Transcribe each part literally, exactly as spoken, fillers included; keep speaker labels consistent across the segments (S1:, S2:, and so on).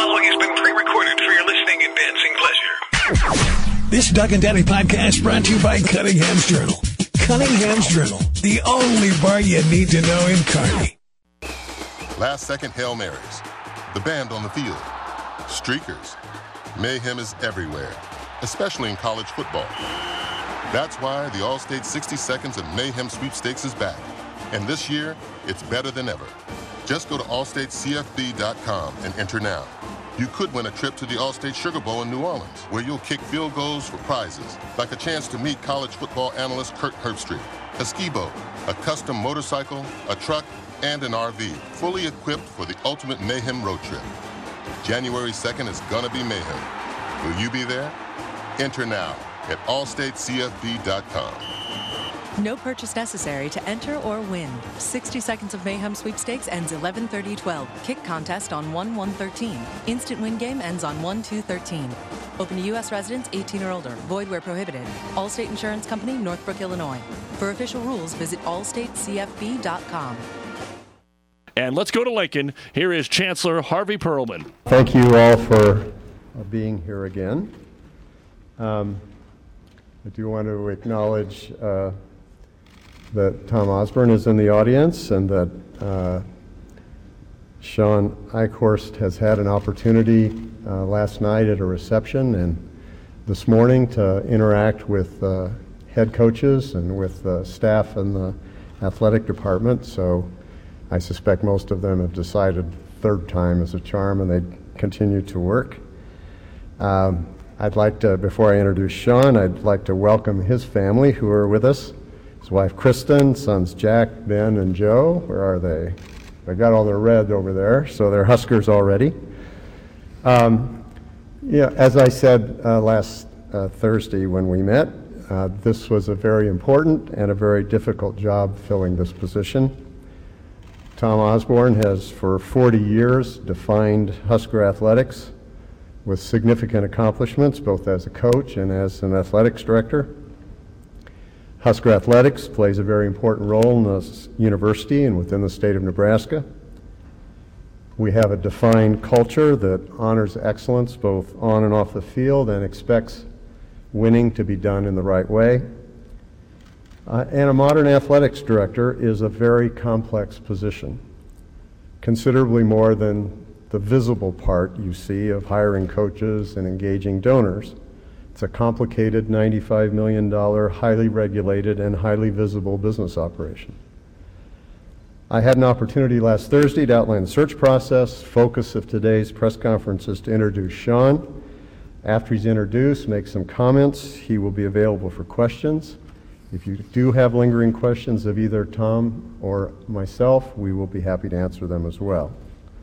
S1: following has been pre-recorded for your listening and dancing pleasure.
S2: This Doug and Daddy podcast brought to you by Cunningham's Journal. Cunningham's Journal, the only bar you need to know in Kearney.
S3: Last-second Hail Marys, the band on the field, streakers. Mayhem is everywhere, especially in college football. That's why the All-State sixty Seconds of Mayhem Sweepstakes is back. And this year, it's better than ever. Just go to all state c f b dot com and enter now. You could win a trip to the All-State Sugar Bowl in New Orleans, where you'll kick field goals for prizes, like a chance to meet college football analyst Kurt Herbstreit, a ski boat, a custom motorcycle, a truck, and an R V, fully equipped for the ultimate Mayhem road trip. January second is gonna be Mayhem. Will you be there? Enter now at all state c f b dot com.
S4: No purchase necessary to enter or win. sixty Seconds of Mayhem Sweepstakes ends eleven thirty twelve. Kick contest on one one thirteen. Instant win game ends on one two thirteen. Open to U S residents eighteen or older. Void where prohibited. Allstate Insurance Company, Northbrook, Illinois. For official rules, visit all state c f b dot com.
S5: And let's go to Lincoln. Here is Chancellor Harvey Perlman.
S6: Thank you all for being here again. Um, I do want to acknowledge uh, that Tom Osborne is in the audience and that uh, Sean Eichhorst has had an opportunity uh, last night at a reception and this morning to interact with uh, head coaches and with uh, staff in the athletic department. So I suspect most of them have decided third time is a charm and they continue to work. Um, I'd like to, before I introduce Sean, I'd like to welcome his family who are with us. His wife Kristen, sons Jack, Ben, and Joe. Where are they? They got all their red over there, so they're Huskers already. Um, yeah, as I said uh, last uh, Thursday when we met, uh, this was a very important and a very difficult job filling this position. Tom Osborne has for forty years defined Husker athletics with significant accomplishments both as a coach and as an athletics director. Husker athletics plays a very important role in the university and within the state of Nebraska. We have a defined culture that honors excellence both on and off the field and expects winning to be done in the right way. Uh, and a modern athletics director is a very complex position, considerably more than the visible part you see of hiring coaches and engaging donors. It's a complicated ninety-five million dollars, highly regulated and highly visible business operation. I had an opportunity last Thursday to outline the search process. Focus of today's press conference is to introduce Sean. After he's introduced, make some comments. He will be available for questions. If you do have lingering questions of either Tom or myself, we will be happy to answer them as well.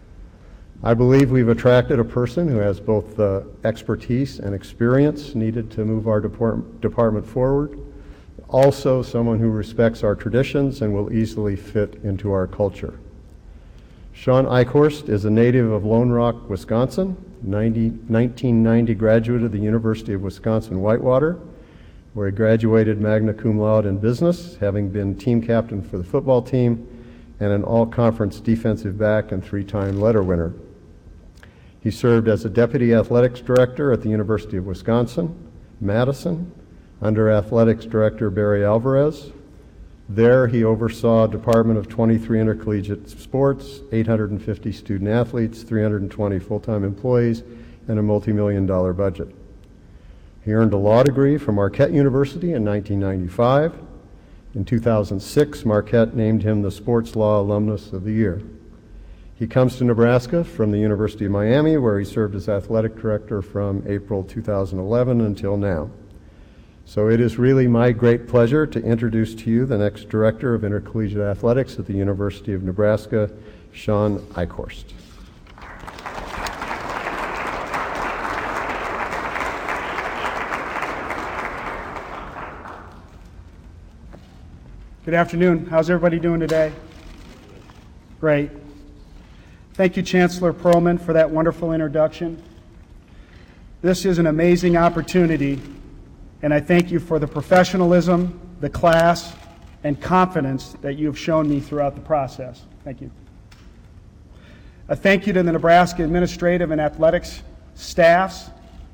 S6: I believe we've attracted a person who has both the expertise and experience needed to move our depart- department forward, also someone who respects our traditions and will easily fit into our culture. Sean Eichhorst is a native of Lone Rock, Wisconsin, nineteen ninety graduate of the University of Wisconsin-Whitewater, where he graduated magna cum laude in business, having been team captain for the football team and an all-conference defensive back and three-time letter winner. He served as a deputy athletics director at the University of Wisconsin, Madison, under athletics director Barry Alvarez. There he oversaw a department of twenty-three intercollegiate sports, eight hundred fifty student athletes, three hundred twenty full-time employees, and a multi-million dollar budget. He earned a law degree from Marquette University in nineteen ninety-five. In two thousand six, Marquette named him the Sports Law Alumnus of the Year. He comes to Nebraska from the University of Miami, where he served as athletic director from April two thousand eleven until now. So it is really my great pleasure to introduce to you the next director of intercollegiate athletics at the University of Nebraska, Sean Eichhorst.
S7: Good afternoon. How's everybody doing today? Great. Thank you, Chancellor Perlman, for that wonderful introduction. This is an amazing opportunity, and I thank you for the professionalism, the class, and confidence that you have shown me throughout the process. Thank you. A thank you to the Nebraska administrative and athletics staffs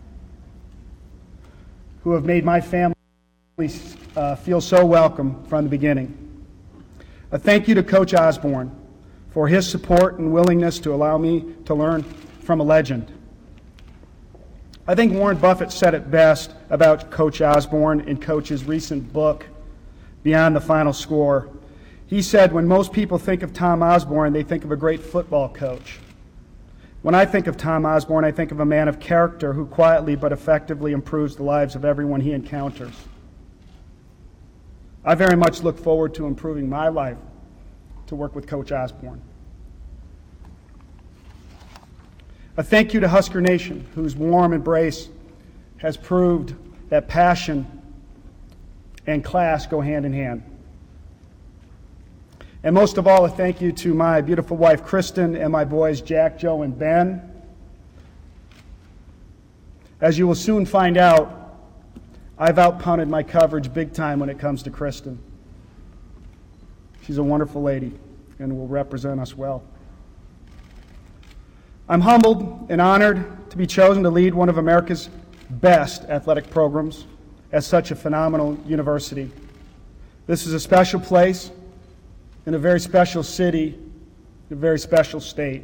S7: who have made my family uh, feel so welcome from the beginning. A thank you to Coach Osborne for his support and willingness to allow me to learn from a legend. I think Warren Buffett said it best about Coach Osborne in Coach's recent book, Beyond the Final Score. He said, when most people think of Tom Osborne, they think of a great football coach. When I think of Tom Osborne, I think of a man of character who quietly but effectively improves the lives of everyone he encounters. I very much look forward to improving my life to work with Coach Osborne. A thank you to Husker Nation, whose warm embrace has proved that passion and class go hand in hand. And most of all, a thank you to my beautiful wife, Kristen, and my boys, Jack, Joe, and Ben. As you will soon find out, I've outpunted my coverage big time when it comes to Kristen. She's a wonderful lady and will represent us well. I'm humbled and honored to be chosen to lead one of America's best athletic programs at such a phenomenal university. This is a special place in a very special city, in a very special state.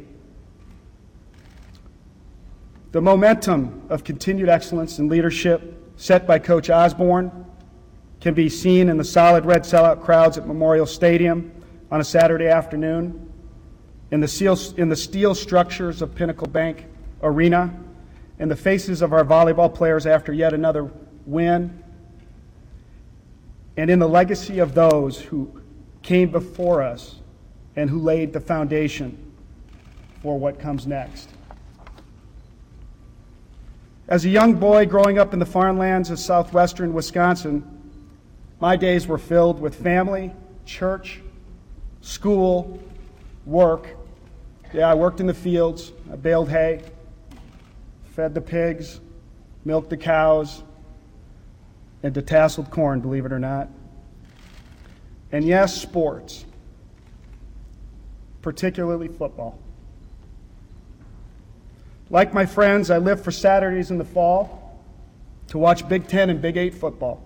S7: The momentum of continued excellence and leadership set by Coach Osborne can be seen in the solid red sellout crowds at Memorial Stadium on a Saturday afternoon, in the steel, in the steel structures of Pinnacle Bank Arena, in the faces of our volleyball players after yet another win, and in the legacy of those who came before us and who laid the foundation for what comes next. As a young boy growing up in the farmlands of southwestern Wisconsin, my days were filled with family, church, school, work. Yeah, I worked in the fields, I baled hay, fed the pigs, milked the cows, and detasseled corn, believe it or not. And yes, sports, particularly football. Like my friends, I live for Saturdays in the fall to watch Big Ten and Big Eight football,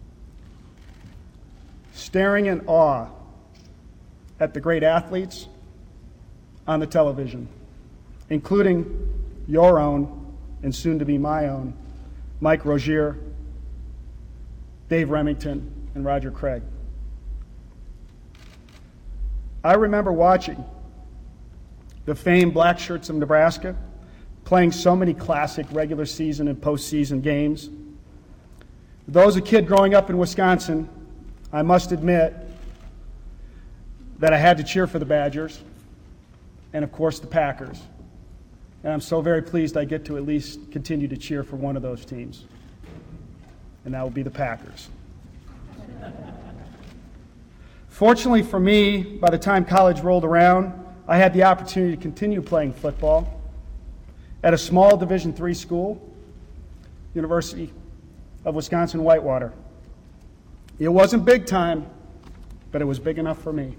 S7: staring in awe at the great athletes on the television, including your own and soon to be my own, Mike Rozier, Dave Remington, and Roger Craig. I remember watching the famed Black Shirts of Nebraska playing so many classic regular season and postseason games. Though as a kid growing up in Wisconsin, I must admit that I had to cheer for the Badgers and, of course, the Packers. And I'm so very pleased I get to at least continue to cheer for one of those teams, and that will be the Packers. Fortunately for me, by the time college rolled around, I had the opportunity to continue playing football at a small Division three school, University of Wisconsin-Whitewater. It wasn't big time, but it was big enough for me.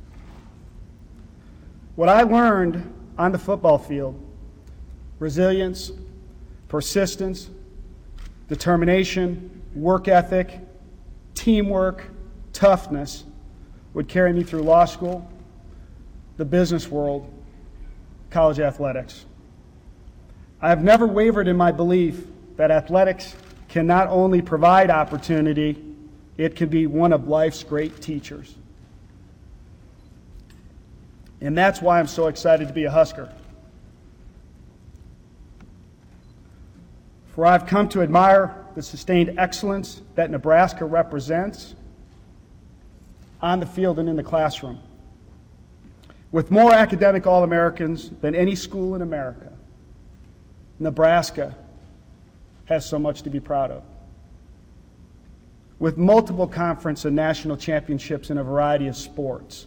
S7: What I learned on the football field, resilience, persistence, determination, work ethic, teamwork, toughness, would carry me through law school, the business world, college athletics. I have never wavered in my belief that athletics can not only provide opportunity, it can be one of life's great teachers. And that's why I'm so excited to be a Husker. For I've come to admire the sustained excellence that Nebraska represents on the field and in the classroom. With more academic All-Americans than any school in America, Nebraska has so much to be proud of. With multiple conference and national championships in a variety of sports,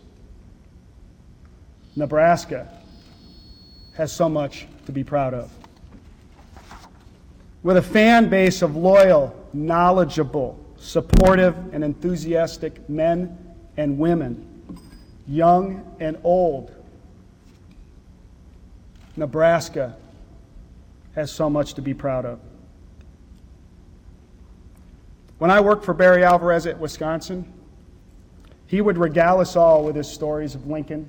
S7: Nebraska has so much to be proud of. With a fan base of loyal, knowledgeable, supportive, and enthusiastic men and women, young and old. Nebraska has so much to be proud of. When I worked for Barry Alvarez at Wisconsin, he would regale us all with his stories of Lincoln,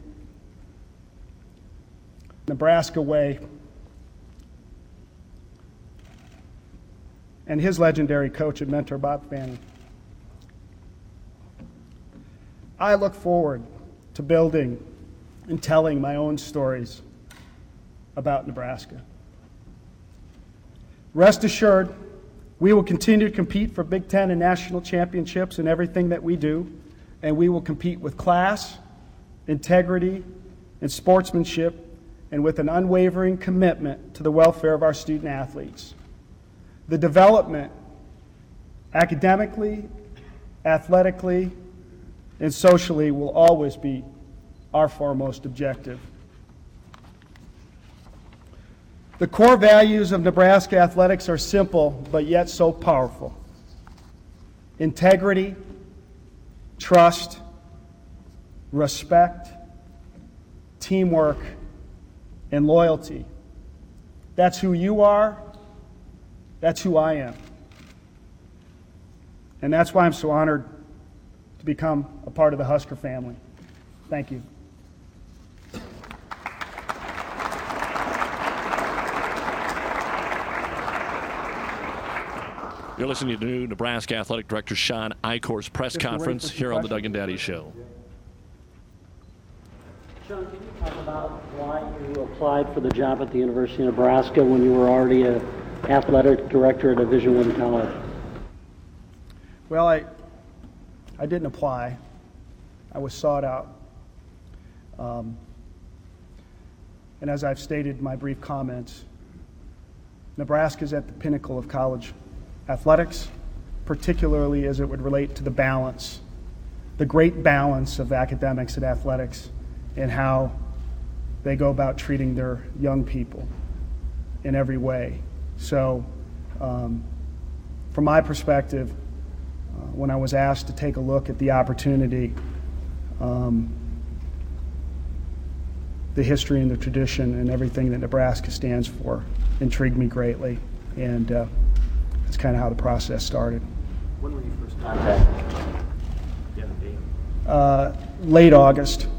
S7: Nebraska way, and his legendary coach and mentor, Bob Fanning. I look forward to building and telling my own stories about Nebraska. Rest assured, we will continue to compete for Big Ten and national championships in everything that we do, and we will compete with class, integrity, and sportsmanship, and with an unwavering commitment to the welfare of our student athletes. The development, academically, athletically, and socially, will always be our foremost objective. The core values of Nebraska athletics are simple, but yet so powerful. Integrity, trust, respect, teamwork, and loyalty. That's who you are. That's who I am. And that's why I'm so honored to become a part of the Husker family. Thank you.
S5: You're listening to Nebraska Athletic Director Sean Eichhorst press
S7: Just
S5: conference here on the Doug and Daddy Show.
S8: Sean, can you talk about why you applied for the job at the University of Nebraska when you were already an athletic director at a Division One college?
S7: Well, I, I didn't apply. I was sought out. Um, and as I've stated in my brief comments, Nebraska is at the pinnacle of college athletics, particularly as it would relate to the balance, the great balance of academics and athletics, and how they go about treating their young people in every way. So, um, from my perspective, uh, when I was asked to take a look at the opportunity, um, the history and the tradition and everything that Nebraska stands for intrigued me greatly, and uh, that's kind of how the process started.
S8: When were you first contacted? Yeah,
S7: uh, late August.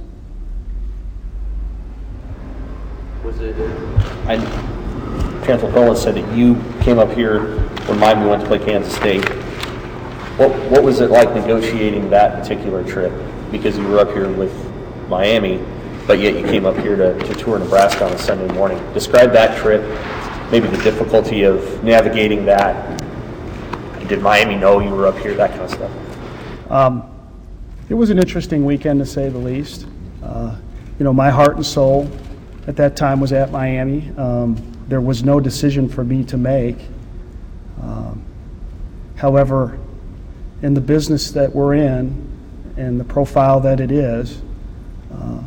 S8: Was it?
S9: I, Chancellor Pearlman said that you came up here when Miami went to play Kansas State. What what was it like negotiating that particular trip? Because you were up here with Miami, but yet you came up here to, to tour Nebraska on a Sunday morning. Describe that trip, maybe the difficulty of navigating that. Did Miami know you were up here, that kind of stuff?
S7: Um, it was an interesting weekend, to say the least. Uh, you know, my heart and soul at that time was at Miami. Um, there was no decision for me to make. Um, however, in the business that we're in and the profile that it is, uh,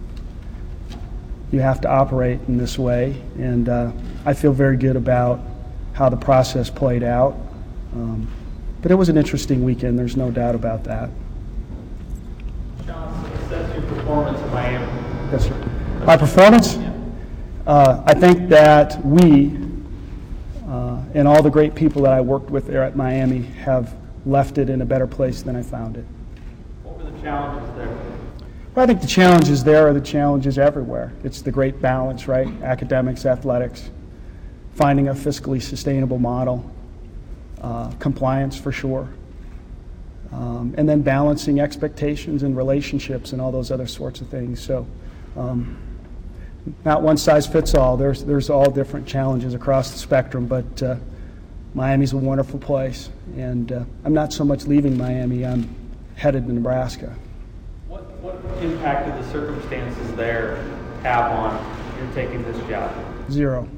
S7: you have to operate in this way. And uh, I feel very good about how the process played out. Um, but it was an interesting weekend, there's no doubt about that.
S10: Sean, assess your performance in Miami.
S7: Yes, sir. My performance? Yeah. Uh, I think that we uh, and all the great people that I worked with there at Miami have left it in a better place than I found it.
S10: What were the challenges there?
S7: Well, I think the challenges there are the challenges everywhere. It's the great balance, right? Academics, athletics, finding a fiscally sustainable model. Uh, compliance for sure, um, and then balancing expectations and relationships and all those other sorts of things. So um, not one size fits all. There's, there's all different challenges across the spectrum, but uh, Miami's a wonderful place, and uh, I'm not so much leaving Miami, I'm headed to Nebraska.
S10: What, what impact did the circumstances there have on you taking this job?
S7: Zero.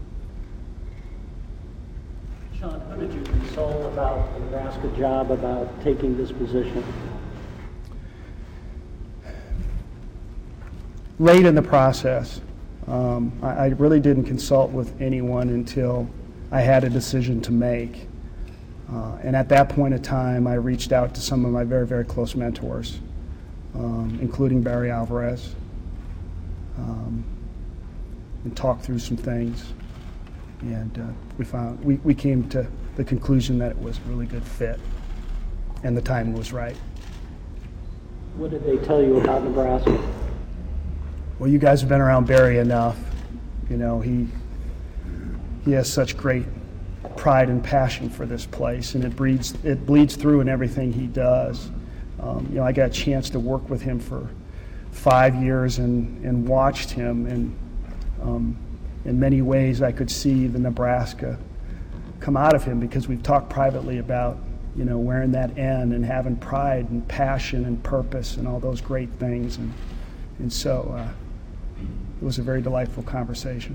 S8: Sean, how did you console about the Nebraska job, about taking this position?
S7: Late in the process. Um, I, I really didn't consult with anyone until I had a decision to make. Uh, and at that point in time, I reached out to some of my very, very close mentors, um, including Barry Alvarez. Um, and talked through some things. And uh, we found we, we came to the conclusion that it was a really good fit, and the timing was right.
S8: What did they tell you about Nebraska?
S7: Well, you guys have been around Barry enough. You know, he he has such great pride and passion for this place, and it breeds it bleeds through in everything he does. Um, you know, I got a chance to work with him for five years and, and watched him, and um, in many ways I could see the Nebraska come out of him, because we've talked privately about, you know, wearing that N and having pride and passion and purpose and all those great things. And, and so uh, it was a very delightful conversation.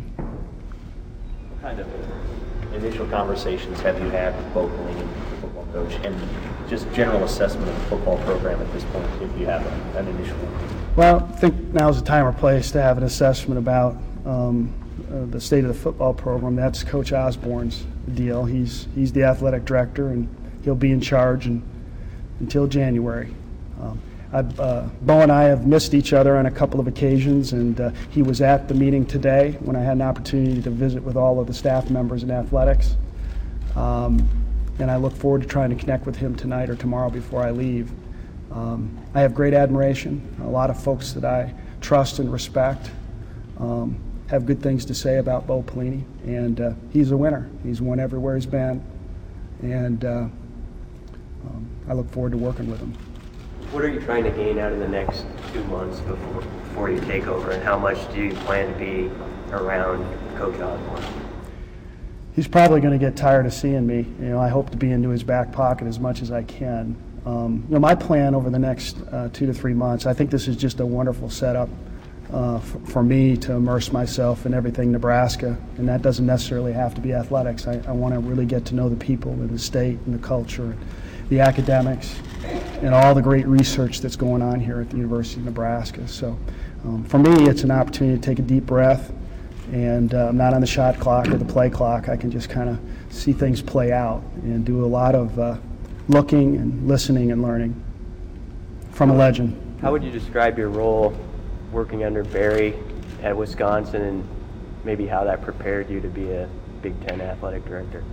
S9: What kind of initial conversations have you had with Bo Pelini, the football coach, and just general assessment of the football program at this point, if you have a, an initial one?
S7: Well, I think now's the time or place to have an assessment about um, uh, the state of the football program. That's Coach Osborne's deal. He's he's the athletic director, and he'll be in charge and, until January. Um, I've, uh, Bo and I have missed each other on a couple of occasions, and uh, he was at the meeting today when I had an opportunity to visit with all of the staff members in athletics. Um, and I look forward to trying to connect with him tonight or tomorrow before I leave. Um, I have great admiration. A lot of folks that I trust and respect um, have good things to say about Bo Pelini, and uh, he's a winner. He's won everywhere he's been, and uh, um, I look forward to working with him.
S11: What are you trying to gain out of the next two months before before you take over, and how much do you plan to be around Coach Osborne?
S7: He's probably going to get tired of seeing me. You know, I hope to be into his back pocket as much as I can. Um, you know, my plan over the next uh, two to three months, I think this is just a wonderful setup uh, for, for me to immerse myself in everything Nebraska, and that doesn't necessarily have to be athletics. I, I want to really get to know the people and the state and the culture, and the academics, and all the great research that's going on here at the University of Nebraska. So um, for me, it's an opportunity to take a deep breath, and uh, I'm not on the shot clock or the play clock. I can just kind of see things play out and do a lot of uh, looking and listening and learning from a legend.
S11: How would you describe your role working under Barry at Wisconsin, and maybe how that prepared you to be a Big Ten athletic director?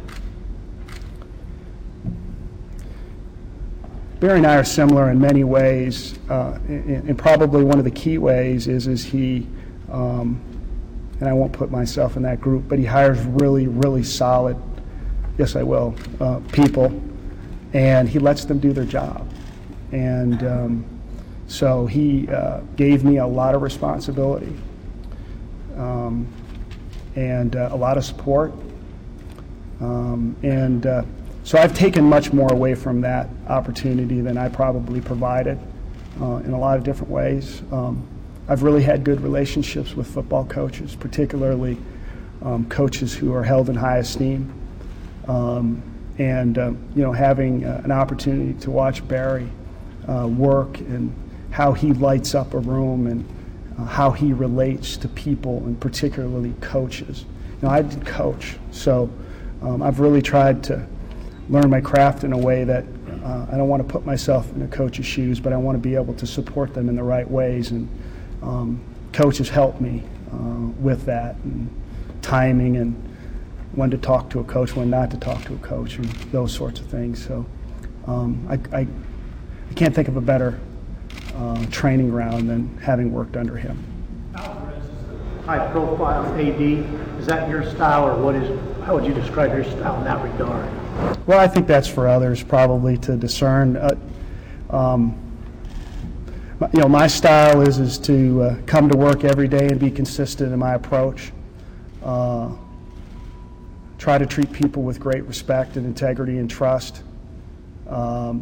S7: Barry and I are similar in many ways, uh, and, and probably one of the key ways is is he, um, and I won't put myself in that group, but he hires really, really solid, yes I will, uh, people, and he lets them do their job. And um, so he uh, gave me a lot of responsibility um, and uh, a lot of support, um, and uh, so I've taken much more away from that opportunity than I probably provided uh, in a lot of different ways. Um, I've really had good relationships with football coaches, particularly um, coaches who are held in high esteem. Um, and, um, you know, having uh, an opportunity to watch Barry uh, work and how he lights up a room and uh, how he relates to people, and particularly coaches. You know, I did coach, so um, I've really tried to learn my craft in a way that uh, I don't want to put myself in a coach's shoes, but I want to be able to support them in the right ways. And um, coaches help me uh, with that, and timing, and when to talk to a coach, when not to talk to a coach, and those sorts of things. So um, I, I, I can't think of a better uh, training ground than having worked under him.
S12: High-profile A D, is that your style, or what is? How would you describe your style in that regard?
S7: Well, I think that's for others probably to discern. Uh, um, you know, my style is is to uh, come to work every day and be consistent in my approach. Uh, try to treat people with great respect and integrity and trust. Um,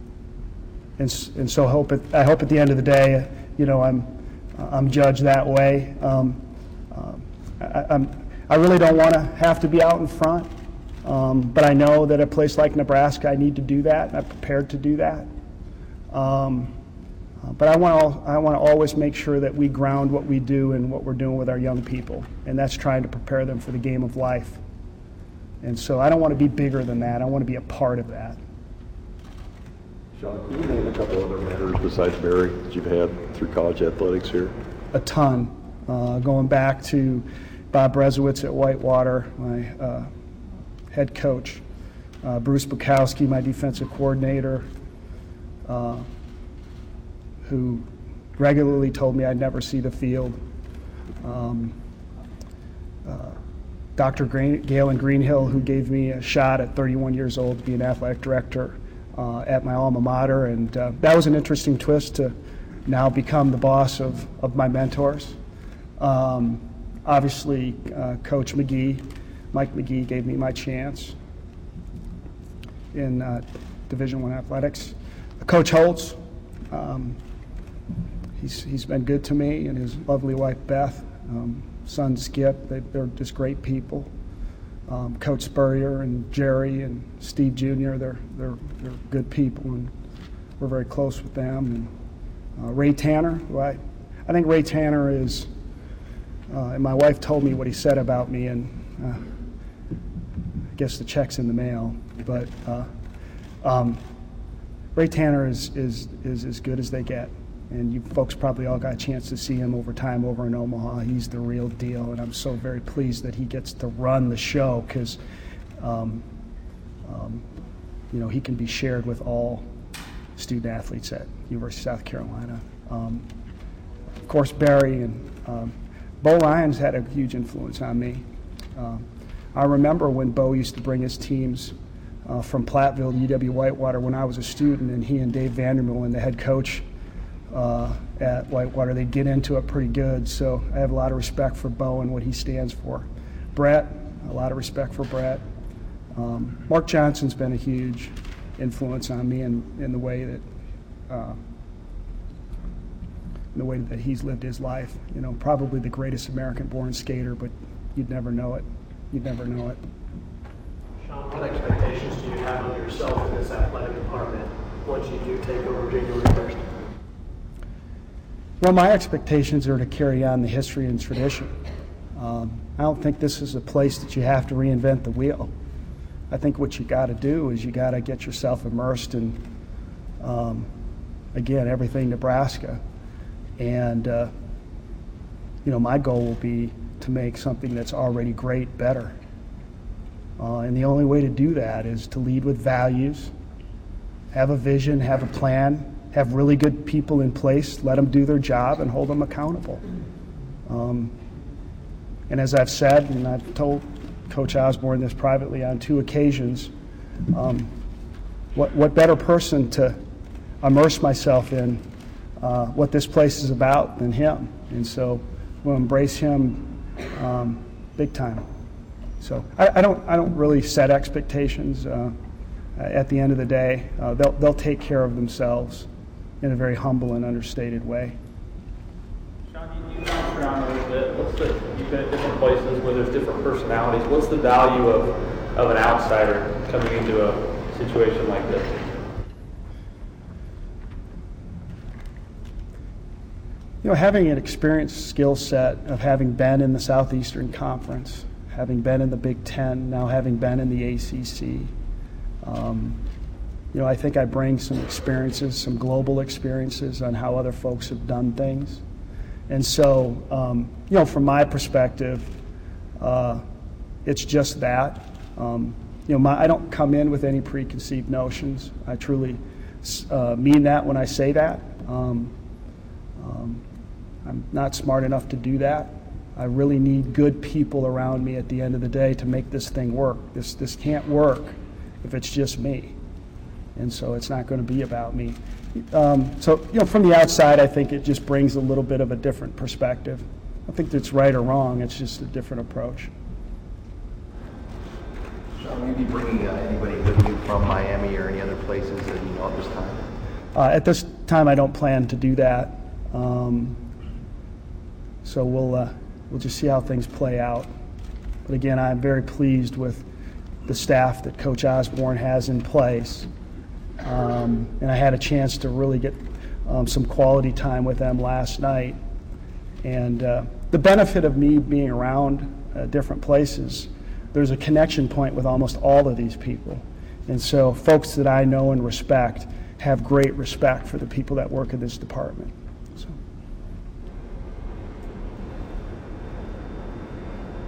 S7: and and so hope it, I hope at the end of the day, you know, I'm I'm judged that way. Um, uh, I, I'm I really don't want to have to be out in front. Um, but I know that at a place like Nebraska, I need to do that, and I'm prepared to do that. Um, uh, but I want to I want to always make sure that we ground what we do and what we're doing with our young people, and that's trying to prepare them for the game of life. And so I don't want to be bigger than that. I want to be a part of that.
S13: Sean, can you name a couple other mentors besides Barry that you've had through college athletics here?
S7: A ton. Uh, going back to Bob Brezowitz at Whitewater, my uh, head coach, uh, Bruce Bukowski, my defensive coordinator, uh, who regularly told me I'd never see the field. Um, uh, Doctor Green, Galen Greenhill, who gave me a shot at thirty-one years old to be an athletic director uh, at my alma mater, and uh, that was an interesting twist to now become the boss of, of my mentors. Um, obviously, uh, Coach McGee, Mike McGee, gave me my chance in uh, Division One athletics. Coach Holtz, um, he's he's been good to me, and his lovely wife Beth. Um, son Skip, they, they're just great people. Um, Coach Spurrier and Jerry and Steve Junior, they're, they're, they're good people, and we're very close with them. And uh, Ray Tanner, who I, I think Ray Tanner is, uh, and my wife told me what he said about me, and uh, I guess the check's in the mail, but uh, um, Ray Tanner is, is, is as good as they get. And you folks probably all got a chance to see him over time over in Omaha. He's the real deal, and I'm so very pleased that he gets to run the show because, um, um, you know, he can be shared with all student athletes at University of South Carolina. Um, of course, Barry and um, Bo Lyons had a huge influence on me. Um, I remember when Bo used to bring his teams uh, from Platteville to U W Whitewater when I was a student, and he and Dave Vandermeulen, the head coach, Uh, at Whitewater, they get into it pretty good. So I have a lot of respect for Bo and what he stands for. Brett, a lot of respect for Brett. Um, Mark Johnson's been a huge influence on me in, in the way that uh, in the way that he's lived his life. You know, probably the greatest American-born skater, but you'd never know it. You'd never know it.
S12: Sean, what expectations do you have of yourself in this athletic department once you do take over January first?
S7: Well, my expectations are to carry on the history and tradition. Um, I don't think this is a place that you have to reinvent the wheel. I think what you got to do is you got to get yourself immersed in, um, again, everything Nebraska. And, uh, you know, my goal will be to make something that's already great better. Uh, and the only way to do that is to lead with values, have a vision, have a plan, have really good people in place, let them do their job, and hold them accountable. Um, and as I've said, and I've told Coach Osborne this privately on two occasions, um, what, what better person to immerse myself in uh, what this place is about than him? And so we'll embrace him um, big time. So I, I don't I don't really set expectations. Uh, at the end of the day, uh, they'll they'll take care of themselves in a very humble and understated way.
S10: Sean, you, you bounce around a little bit. What's the, you've been at different places where there's different personalities. What's the value of, of an outsider coming into a situation like this?
S7: You know, having an experienced skill set of having been in the Southeastern Conference, having been in the Big Ten, now having been in the A C C, um, you know, I think I bring some experiences, some global experiences on how other folks have done things. And so, um, you know, from my perspective, uh, it's just that. Um, you know, my, I don't come in with any preconceived notions. I truly uh, mean that when I say that. Um, um, I'm not smart enough to do that. I really need good people around me at the end of the day to make this thing work. This, this can't work if it's just me. And so it's not going to be about me. Um, so, you know, from the outside, I think it just brings a little bit of a different perspective. I think that's right or wrong. It's just a different approach.
S14: Sean, will you be bringing uh, anybody with you from Miami or any other places that you know at this time?
S7: Uh, at this time, I don't plan to do that. Um, so we'll uh, we'll just see how things play out. But again, I'm very pleased with the staff that Coach Osborne has in place. Um, and I had a chance to really get um, some quality time with them last night. And uh, the benefit of me being around uh, different places, there's a connection point with almost all of these people. And so folks that I know and respect have great respect for the people that work in this department. So.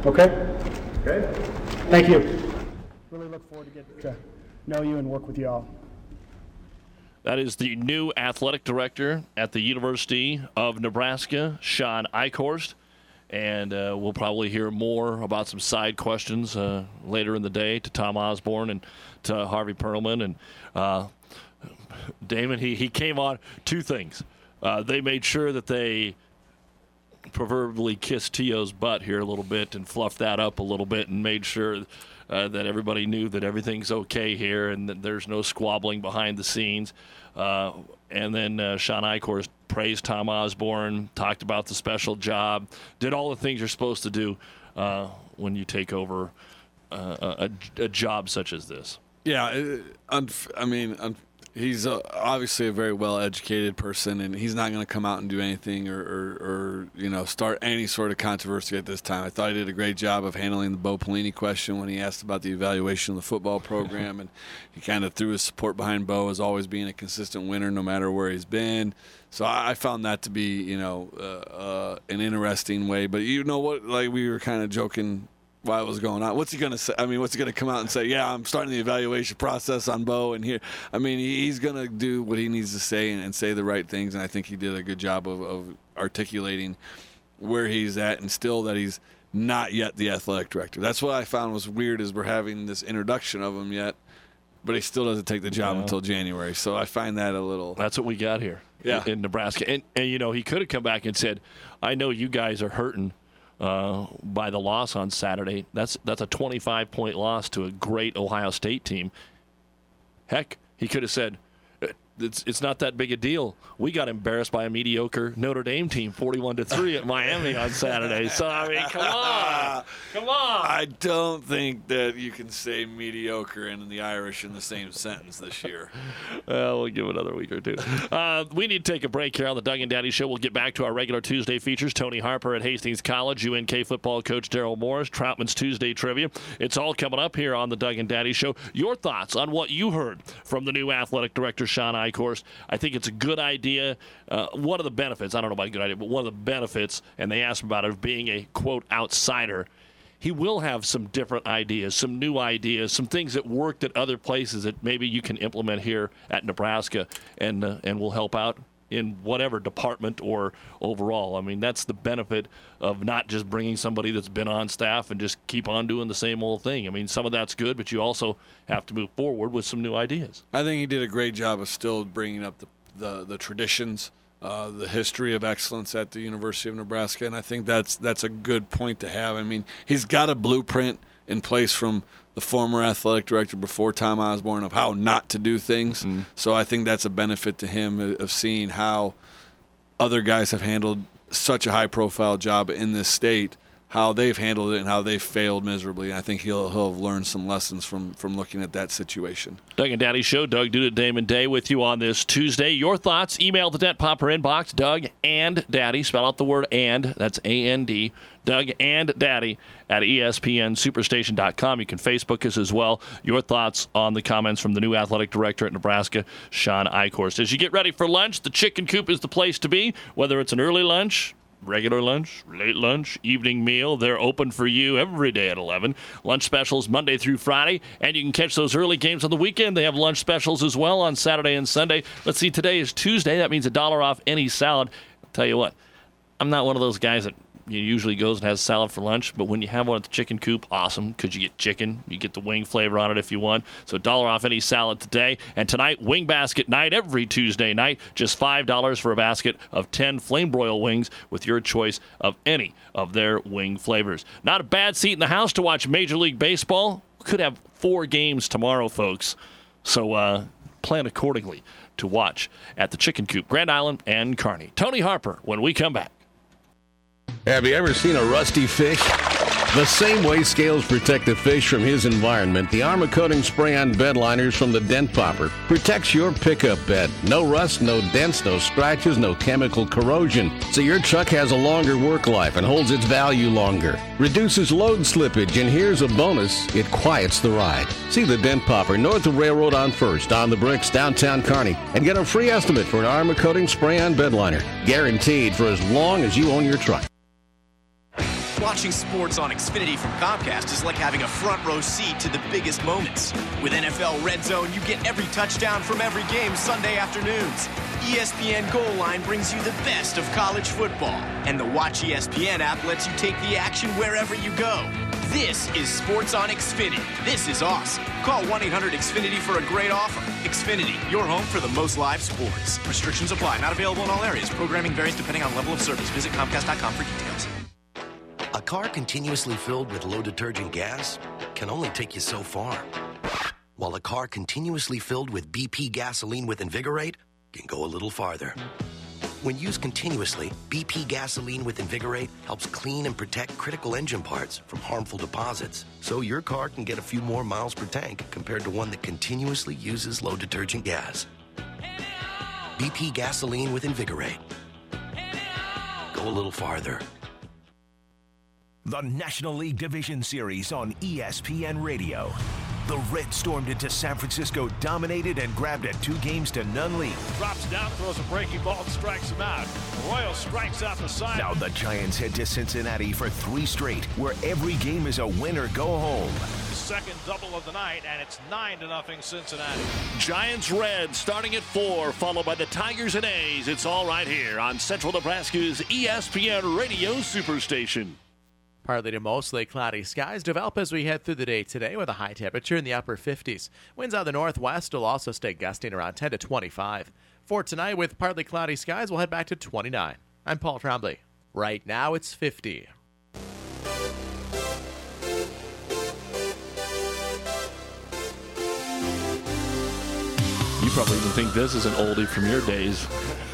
S7: Okay?
S6: Okay.
S7: Thank you. Really look forward to getting to know you and work with you all.
S5: That is the new athletic director at the University of Nebraska, Sean Eichhorst. And uh, we'll probably hear more about some side questions uh, later in the day to Tom Osborne and to Harvey Perlman. And uh, Damon, he, he came on two things. Uh, they made sure that they proverbially kissed T O's butt here a little bit and fluffed that up a little bit and made sure uh, that everybody knew that everything's okay here and that there's no squabbling behind the scenes. Uh, and then uh, Sean Eichhorst praised Tom Osborne, talked about the special job, did all the things you're supposed to do uh, when you take over uh, a, a job such as this.
S15: Yeah, it, unf- I mean, un- he's uh, obviously a very well-educated person, and he's not going to come out and do anything or, or, or, you know, start any sort of controversy at this time. I thought he did a great job of handling the Bo Pelini question when he asked about the evaluation of the football program, and he kind of threw his support behind Bo as always being a consistent winner no matter where he's been. So I found that to be, you know, uh, uh, an interesting way. But you know what, like we were kind of joking while it was going on. What's he going to say? I mean, what's he going to come out and say, yeah, I'm starting the evaluation process on Bo and here. I mean, he's going to do what he needs to say and, and say the right things, and I think he did a good job of, of articulating where he's at and still that he's not yet the athletic director. That's what I found was weird is we're having this introduction of him yet, but he still doesn't take the job yeah. until January. So I find that a little...
S5: That's what we got here yeah. in, in Nebraska. And, and, you know, he could have come back and said, I know you guys are hurting Uh, by the loss on Saturday. That's that's a twenty-five point loss to a great Ohio State team. Heck, he could have said, it's it's not that big a deal. We got embarrassed by a mediocre Notre Dame team, forty-one to three at Miami on Saturday. So, I mean, come on. Come on.
S15: I don't think that you can say mediocre and the Irish in the same sentence this year.
S5: Well, we'll give it another week or two. Uh, we need to take a break here on the Doug and Daddy Show. We'll get back to our regular Tuesday features. Tony Harper at Hastings College, U N K football coach Daryl Morris, Troutman's Tuesday Trivia. It's all coming up here on the Doug and Daddy Show. Your thoughts on what you heard from the new athletic director, Sean Eichhorst. I think it's a good idea. Uh, one of the benefits, I don't know about a good idea, but one of the benefits, and they asked about it, of being a, quote, outsider, he will have some different ideas, some new ideas, some things that worked at other places that maybe you can implement here at Nebraska and uh, and will help out in whatever department or overall. I mean, that's the benefit of not just bringing somebody that's been on staff and just keep on doing the same old thing. I mean, some of that's good, but you also have to move forward with some new ideas.
S15: I think he did a great job of still bringing up the the, the traditions, uh, the history of excellence at the University of Nebraska, and I think that's that's a good point to have. I mean, he's got a blueprint in place from the former athletic director before Tom Osborne of how not to do things. Mm. So I think that's a benefit to him of seeing how other guys have handled such a high-profile job in this state, how they've handled it and how they've failed miserably. And I think he'll he'll have learned some lessons from, from looking at that situation.
S5: Doug and Daddy Show. Doug Duda, Damon Day with you on this Tuesday. Your thoughts, email the Dent Popper inbox, Doug and Daddy. Spell out the word and. That's A N D. Doug and Daddy at E S P N Superstation dot com. You can Facebook us as well. Your thoughts on the comments from the new athletic director at Nebraska, Sean Eichhorst. As you get ready for lunch, the Chicken Coop is the place to be, whether it's an early lunch, regular lunch, late lunch, evening meal. They're open for you every day at eleven. Lunch specials Monday through Friday, and you can catch those early games on the weekend. They have lunch specials as well on Saturday and Sunday. Let's see, today is Tuesday. That means a dollar off any salad. I'll tell you what, I'm not one of those guys that usually goes and has salad for lunch, but when you have one at the Chicken Coop, awesome, because you get chicken, you get the wing flavor on it if you want. So dollar off any salad today. And tonight, wing basket night every Tuesday night, just five dollars for a basket of ten flame broil wings with your choice of any of their wing flavors. Not a bad seat in the house to watch Major League Baseball. Could have four games tomorrow, folks. So uh, plan accordingly to watch at the Chicken Coop, Grand Island and Kearney. Tony Harper when we come back.
S16: Have you ever seen a rusty fish? The same way scales protect the fish from his environment, the Armor Coating Spray-On Bed Liners from the Dent Popper protects your pickup bed. No rust, no dents, no scratches, no chemical corrosion. So your truck has a longer work life and holds its value longer. Reduces load slippage, and here's a bonus, it quiets the ride. See the Dent Popper north of Railroad on First, on the Bricks, downtown Kearney, and get a free estimate for an Armor Coating Spray-On Bed Liner. Guaranteed for as long as you own your truck.
S17: Watching sports on Xfinity from Comcast is like having a front row seat to the biggest moments. With N F L Red Zone, you get every touchdown from every game Sunday afternoons. E S P N Goal Line brings you the best of college football. And the Watch E S P N app lets you take the action wherever you go. This is Sports on Xfinity. This is awesome. Call one eight hundred X Finity for a great offer. Xfinity, your home for the most live sports. Restrictions apply. Not available in all areas. Programming varies depending on level of service. Visit Comcast dot com for details.
S18: A car continuously filled with low detergent gas can only take you so far. While a car continuously filled with B P gasoline with Invigorate can go a little farther. When used continuously, B P gasoline with Invigorate helps clean and protect critical engine parts from harmful deposits, so your car can get a few more miles per tank compared to one that continuously uses low detergent gas. B P gasoline with Invigorate. Go a little farther.
S19: The National League Division Series on E S P N Radio. The Reds stormed into San Francisco, dominated, and grabbed a two games to none lead.
S20: Drops down, throws a breaking ball, and strikes him out. Royal strikes out the side.
S19: Now the Giants head to Cincinnati for three straight, where every game is a win or go home.
S20: Second double of the night, and it's nine to nothing Cincinnati.
S5: Giants Reds starting at four, followed by the Tigers and A's. It's all right here on Central Nebraska's E S P N Radio Superstation.
S21: Partly to mostly cloudy skies develop as we head through the day today with a high temperature in the upper fifties. Winds out of the northwest will also stay gusting around ten to twenty-five. For tonight, with partly cloudy skies, we'll head back to twenty-nine. I'm Paul Trombley. Right now, it's fifty.
S5: You probably even think this is an oldie from your days.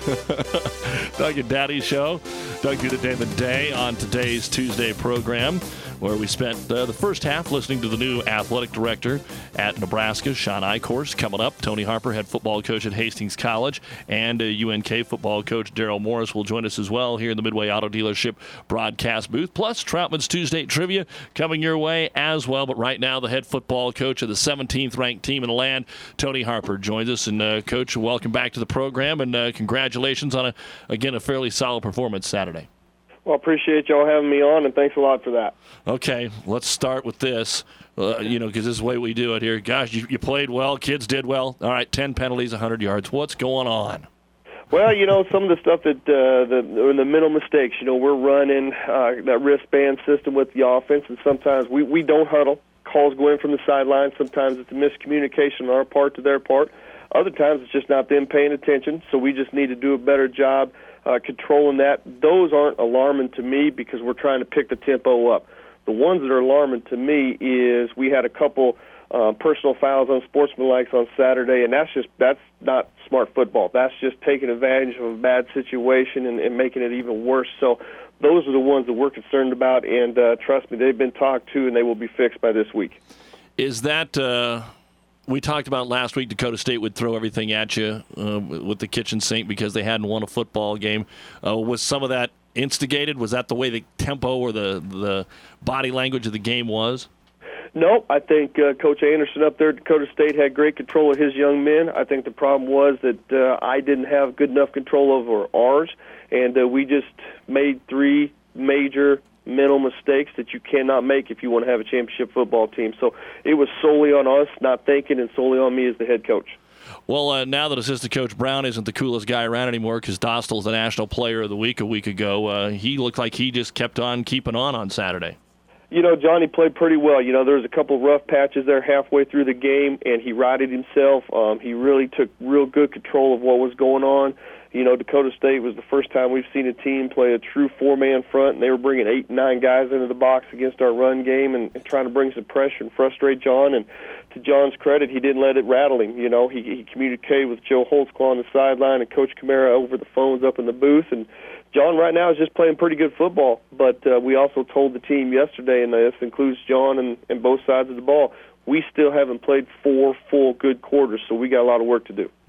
S5: Doug and Daddy Show. Doug Duda, Damon Day on today's Tuesday program, where we spent uh, the first half listening to the new athletic director at Nebraska, Sean Eichhorst. Coming up, Tony Harper, head football coach at Hastings College, and uh, U N K football coach Daryl Morris will join us as well here in the Midway Auto Dealership broadcast booth. Plus, Troutman's Tuesday Trivia coming your way as well. But right now, the head football coach of the seventeenth ranked team in the land, Tony Harper, joins us. And, uh, Coach, welcome back to the program, and uh, congratulations on, a, again, a fairly solid performance Saturday.
S22: Well, I appreciate y'all having me on, and thanks a lot for that.
S5: Okay, let's start with this, uh, you know, because this is the way we do it here. Gosh, you, you played well, kids did well. All right, ten penalties, one hundred yards. What's going on?
S22: Well, you know, some of the stuff that uh, the, the mental mistakes, you know, we're running uh, that wristband system with the offense, and sometimes we, we don't huddle. Calls go in from the sideline. Sometimes it's a miscommunication on our part to their part. Other times it's just not them paying attention, so we just need to do a better job Uh, controlling that. Those aren't alarming to me because we're trying to pick the tempo up. The ones that are alarming to me is we had a couple uh, personal fouls on sportsmanlikes on Saturday, and that's just that's not smart football. That's just taking advantage of a bad situation and, and making it even worse. So those are the ones that we're concerned about, and uh, trust me, they've been talked to, and they will be fixed by this week.
S5: Is that... Uh... We talked about last week Dakota State would throw everything at you uh, with the kitchen sink because they hadn't won a football game. Uh, was some of that instigated? Was that the way the tempo or the the body language of the game was?
S22: No, I think uh, Coach Anderson up there at Dakota State had great control of his young men. I think the problem was that uh, I didn't have good enough control over ours, and uh, we just made three major mental mistakes that you cannot make if you want to have a championship football team. So it was solely on us not thinking and solely on me as the head coach.
S5: Well, uh, now that assistant coach Brown isn't the coolest guy around anymore because Dostal's the national player of the week a week ago, uh, he looked like he just kept on keeping on on Saturday.
S22: You know, Johnny played pretty well. You know, there was a couple of rough patches there halfway through the game, and he righted himself. Um, he really took real good control of what was going on. You know, Dakota State was the first time we've seen a team play a true four-man front, and they were bringing eight, nine guys into the box against our run game and, and trying to bring some pressure and frustrate John. And to John's credit, he didn't let it rattle him. You know, he, he communicated with Joe Holtzclaw on the sideline and Coach Camara over the phones up in the booth. And John right now is just playing pretty good football. But uh, we also told the team yesterday, and this includes John and, and both sides of the ball, we still haven't played four full good quarters, so we got a lot of work to do.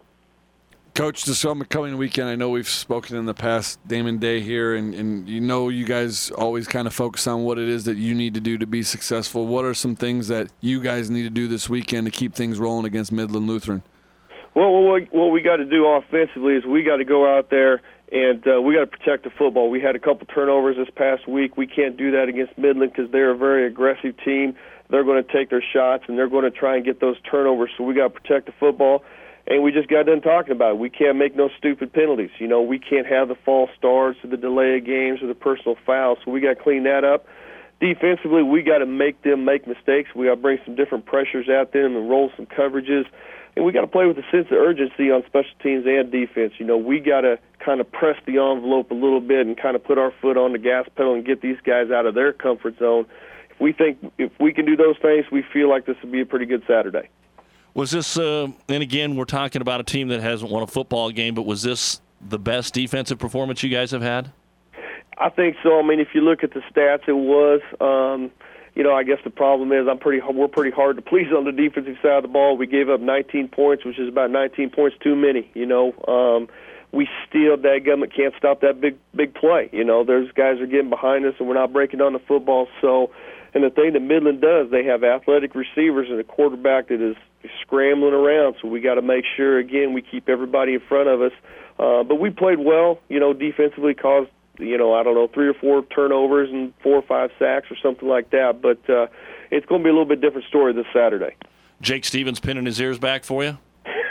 S15: Coach, this coming weekend, I know we've spoken in the past, Damon Day here, and, and you know you guys always kind of focus on what it is that you need to do to be successful. What are some things that you guys need to do this weekend to keep things rolling against Midland Lutheran?
S22: Well, what we, what we got to do offensively is we got to go out there And uh, we got to protect the football. We had a couple turnovers this past week. We can't do that against Midland because they're a very aggressive team. They're going to take their shots, and they're going to try and get those turnovers. So we got to protect the football. And we just got done talking about it. We can't make no stupid penalties. You know, we can't have the false starts or the delay of games or the personal fouls. So we got to clean that up. Defensively, we got to make them make mistakes. We got to bring some different pressures at them and roll some coverages. And we got to play with a sense of urgency on special teams and defense. You know, we got to kind of press the envelope a little bit and kind of put our foot on the gas pedal and get these guys out of their comfort zone. If we think if we can do those things, we feel like this would be a pretty good Saturday.
S5: Was this, uh, and again, we're talking about a team that hasn't won a football game, but was this the best defensive performance you guys have had?
S22: I think so. I mean, if you look at the stats, it was. Um, You know, I guess the problem is I'm pretty. We're pretty hard to please on the defensive side of the ball. We gave up nineteen points, which is about nineteen points too many. You know, um, we still, that government can't stop that big, big play. You know, those guys are getting behind us, and we're not breaking down the football. So, and the thing that Midland does, they have athletic receivers and a quarterback that is scrambling around. So we got to make sure again we keep everybody in front of us. Uh, but we played well. You know, defensively caused, you know, I don't know, three or four turnovers and four or five sacks or something like that. But uh, it's going to be a little bit different story this Saturday.
S5: Jake Stevens pinning his ears back for you?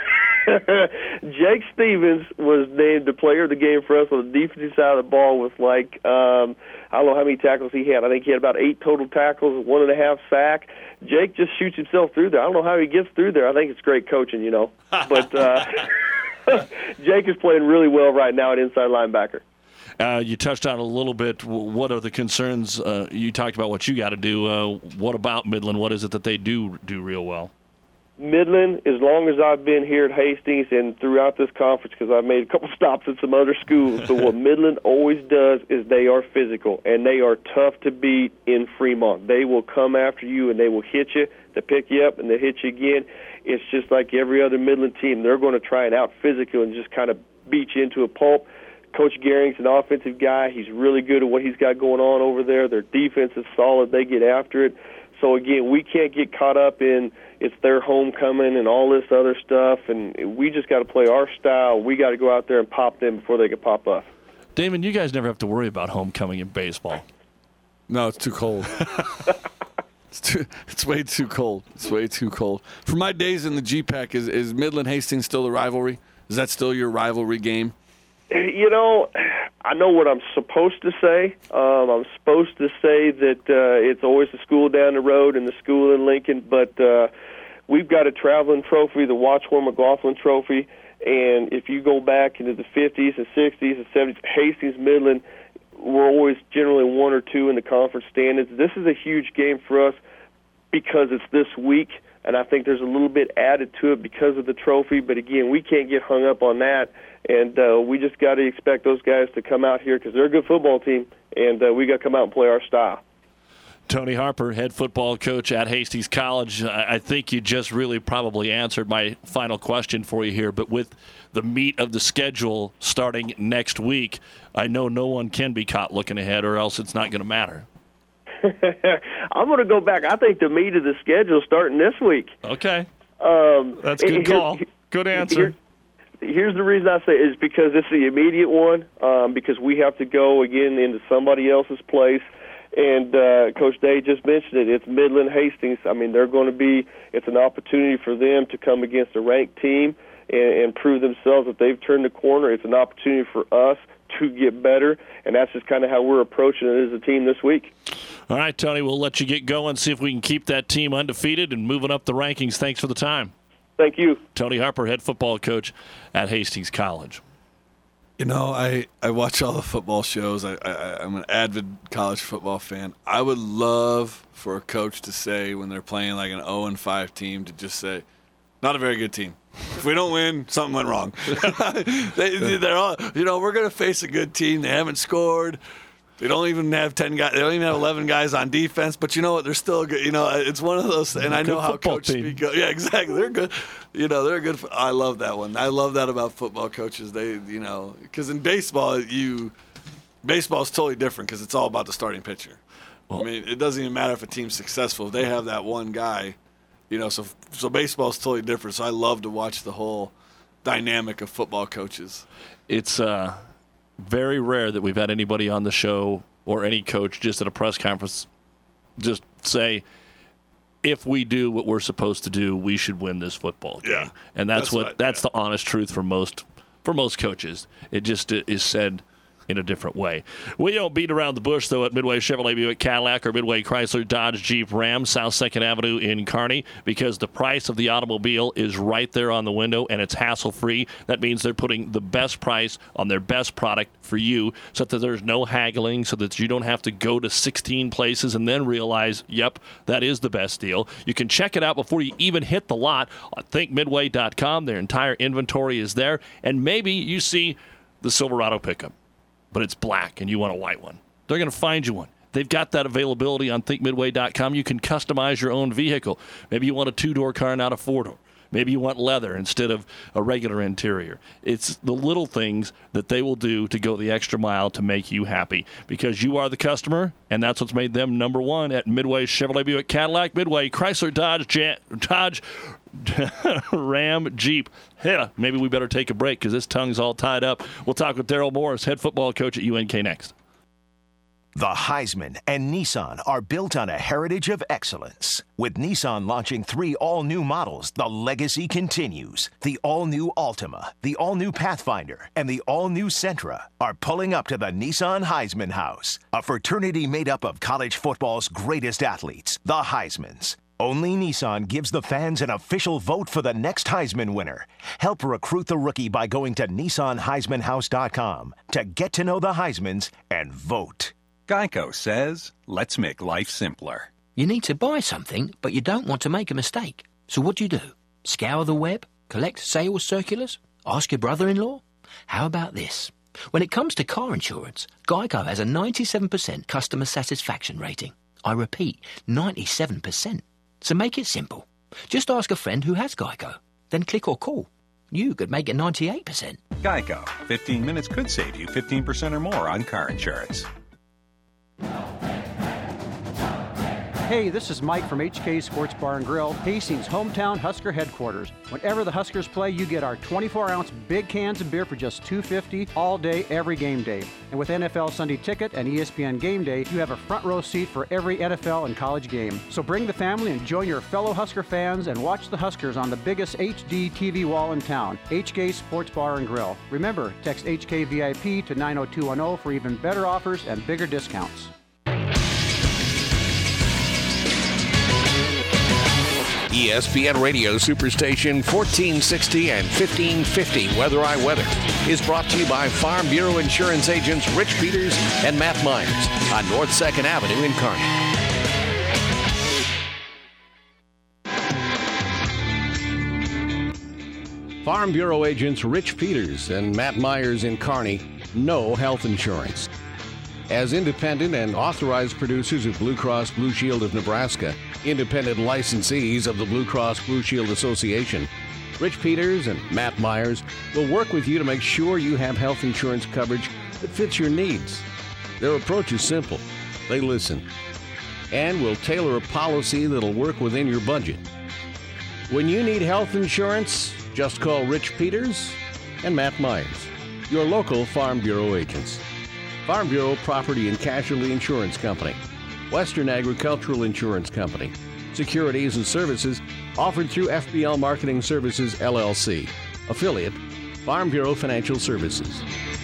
S22: Jake Stevens was named the player of the game for us on the defensive side of the ball with, like, um, I don't know how many tackles he had. I think he had about eight total tackles, one and a half sack. Jake just shoots himself through there. I don't know how he gets through there. I think it's great coaching, you know. But uh, Jake is playing really well right now at inside linebacker.
S5: Uh, you touched on a little bit. What are the concerns? Uh, you talked about what you got to do. Uh, what about Midland? What is it that they do do real well?
S22: Midland, as long as I've been here at Hastings and throughout this conference, because I've made a couple stops at some other schools, but what Midland always does is they are physical, and they are tough to beat in Fremont. They will come after you, and they will hit you, they pick you up, and they hit you again. It's just like every other Midland team. They're going to try and out-physical and just kind of beat you into a pulp. Coach Gehring's an offensive guy. He's really good at what he's got going on over there. Their defense is solid. They get after it. So, again, we can't get caught up in it's their homecoming and all this other stuff, and we just got to play our style. We got to go out there and pop them before they can pop us.
S5: Damon, you guys never have to worry about homecoming in baseball.
S15: No, it's too cold. It's too, it's way too cold. It's way too cold. For my days in the G PAC, is, is Midland Hastings still the rivalry? Is that still your rivalry game?
S22: You know, I know what I'm supposed to say. Um, I'm supposed to say that uh, it's always the school down the road and the school in Lincoln, but uh, we've got a traveling trophy, the Watchmore McLaughlin Trophy, and if you go back into the fifties and sixties and seventies, Hastings, Midland, we're always generally one or two in the conference standings. This is a huge game for us because it's this week, and I think there's a little bit added to it because of the trophy, but again, we can't get hung up on that. And uh, we just got to expect those guys to come out here because they're a good football team, and uh, we got to come out and play our style.
S5: Tony Harper, head football coach at Hastings College. I think you just really probably answered my final question for you here, but with the meat of the schedule starting next week, I know no one can be caught looking ahead or else it's not going to matter.
S22: I'm going to go back. I think the meat of the schedule starting this week.
S5: Okay.
S22: Um,
S5: That's a good call. Good answer.
S22: Here, Here's the reason I say it is because it's the immediate one, um, because we have to go, again, into somebody else's place. And uh, Coach Day just mentioned it. It's Midland Hastings. I mean, they're going to be – it's an opportunity for them to come against a ranked team and, and prove themselves that they've turned the corner. It's an opportunity for us to get better, and that's just kind of how we're approaching it as a team this week.
S5: All right, Tony, we'll let you get going, see if we can keep that team undefeated and moving up the rankings. Thanks for the time.
S22: Thank you.
S5: Tony Harper, head football coach at Hastings College.
S15: You know, I, I watch all the football shows. I, I, I'm an avid college football fan. I would love for a coach to say when they're playing like an oh and five team to just say, not a very good team. If we don't win, something went wrong. they, they're all, you know, we're going to face a good team. They haven't scored. They don't even have ten guys. They don't even have eleven guys on defense. But you know what? They're still good. You know, it's one of those. And I know how coaches speak. Yeah, exactly. They're good. You know, they're good. I love that one. I love that about football coaches. They, you know, because in baseball, you baseball is totally different because it's all about the starting pitcher. Well, I mean, it doesn't even matter if a team's successful. If they have that one guy, you know. So, so baseball is totally different. So I love to watch the whole dynamic of football coaches.
S5: It's uh. very rare that we've had anybody on the show or any coach just at a press conference just say, if we do what we're supposed to do, we should win this football game.
S15: Yeah.
S5: And that's,
S15: That's
S5: what
S15: what-
S5: that's the honest truth for most for most coaches. It just is said in a different way. We don't beat around the bush, though, at Midway Chevrolet Buick Cadillac or Midway Chrysler Dodge Jeep Ram, South second Avenue in Kearney, because the price of the automobile is right there on the window and it's hassle-free. That means they're putting the best price on their best product for you so that there's no haggling, so that you don't have to go to sixteen places and then realize, yep, that is the best deal. You can check it out before you even hit the lot on think midway dot com. Their entire inventory is there, and maybe you see the Silverado pickup, but it's black and you want a white one. They're going to find you one. They've got that availability on think midway dot com. You can customize your own vehicle. Maybe you want a two-door car, not a four-door. Maybe you want leather instead of a regular interior. It's the little things that they will do to go the extra mile to make you happy, because you are the customer, and that's what's made them number one at Midway Chevrolet Buick Cadillac, Midway Chrysler Dodge Jan- Dodge Ram Jeep. Yeah, maybe we better take a break because this tongue's all tied up. We'll talk with Daryl Morris, head football coach at U N K, next.
S19: The Heisman and Nissan are built on a heritage of excellence. With Nissan launching three all-new models, the legacy continues. The all-new Altima, the all-new Pathfinder, and the all-new Sentra are pulling up to the Nissan Heisman House, a fraternity made up of college football's greatest athletes, the Heismans. Only Nissan gives the fans an official vote for the next Heisman winner. Help recruit the rookie by going to Nissan Heisman House dot com to get to know the Heismans and vote.
S1: Geico says, let's make life simpler.
S2: You need to buy something, but you don't want to make a mistake. So what do you do? Scour the web? Collect sales circulars? Ask your brother-in-law? How about this? When it comes to car insurance, Geico has a ninety-seven percent customer satisfaction rating. I repeat, ninety-seven percent. So make it simple. Just ask a friend who has Geico. Then click or call. You could make it ninety-eight percent.
S1: Geico. fifteen minutes could save you fifteen percent or more on car insurance.
S23: Hey, this is Mike from H K Sports Bar and Grill, Hastings' hometown Husker headquarters. Whenever the Huskers play, you get our twenty-four ounce big cans of beer for just two dollars and fifty cents all day, every game day. And with N F L Sunday Ticket and E S P N Game Day, you have a front row seat for every N F L and college game. So bring the family and join your fellow Husker fans and watch the Huskers on the biggest H D T V wall in town, H K Sports Bar and Grill. Remember, text H K V I P to nine oh two one oh for even better offers and bigger discounts.
S16: E S P N Radio Superstation fourteen sixty and fifteen fifty Weather I Weather is brought to you by Farm Bureau Insurance agents Rich Peters and Matt Myers on North second Avenue in Kearney. Farm Bureau agents Rich Peters and Matt Myers in Kearney know health insurance. As independent and authorized producers of Blue Cross Blue Shield of Nebraska, independent licensees of the Blue Cross Blue Shield Association, Rich Peters and Matt Myers will work with you to make sure you have health insurance coverage that fits your needs. Their approach is simple. They listen and will tailor a policy that'll work within your budget. When you need health insurance, just call Rich Peters and Matt Myers, your local Farm Bureau agents. Farm Bureau Property and Casualty Insurance Company, Western Agricultural Insurance Company, securities and services offered through F B L Marketing Services, L L C, affiliate, Farm Bureau Financial Services.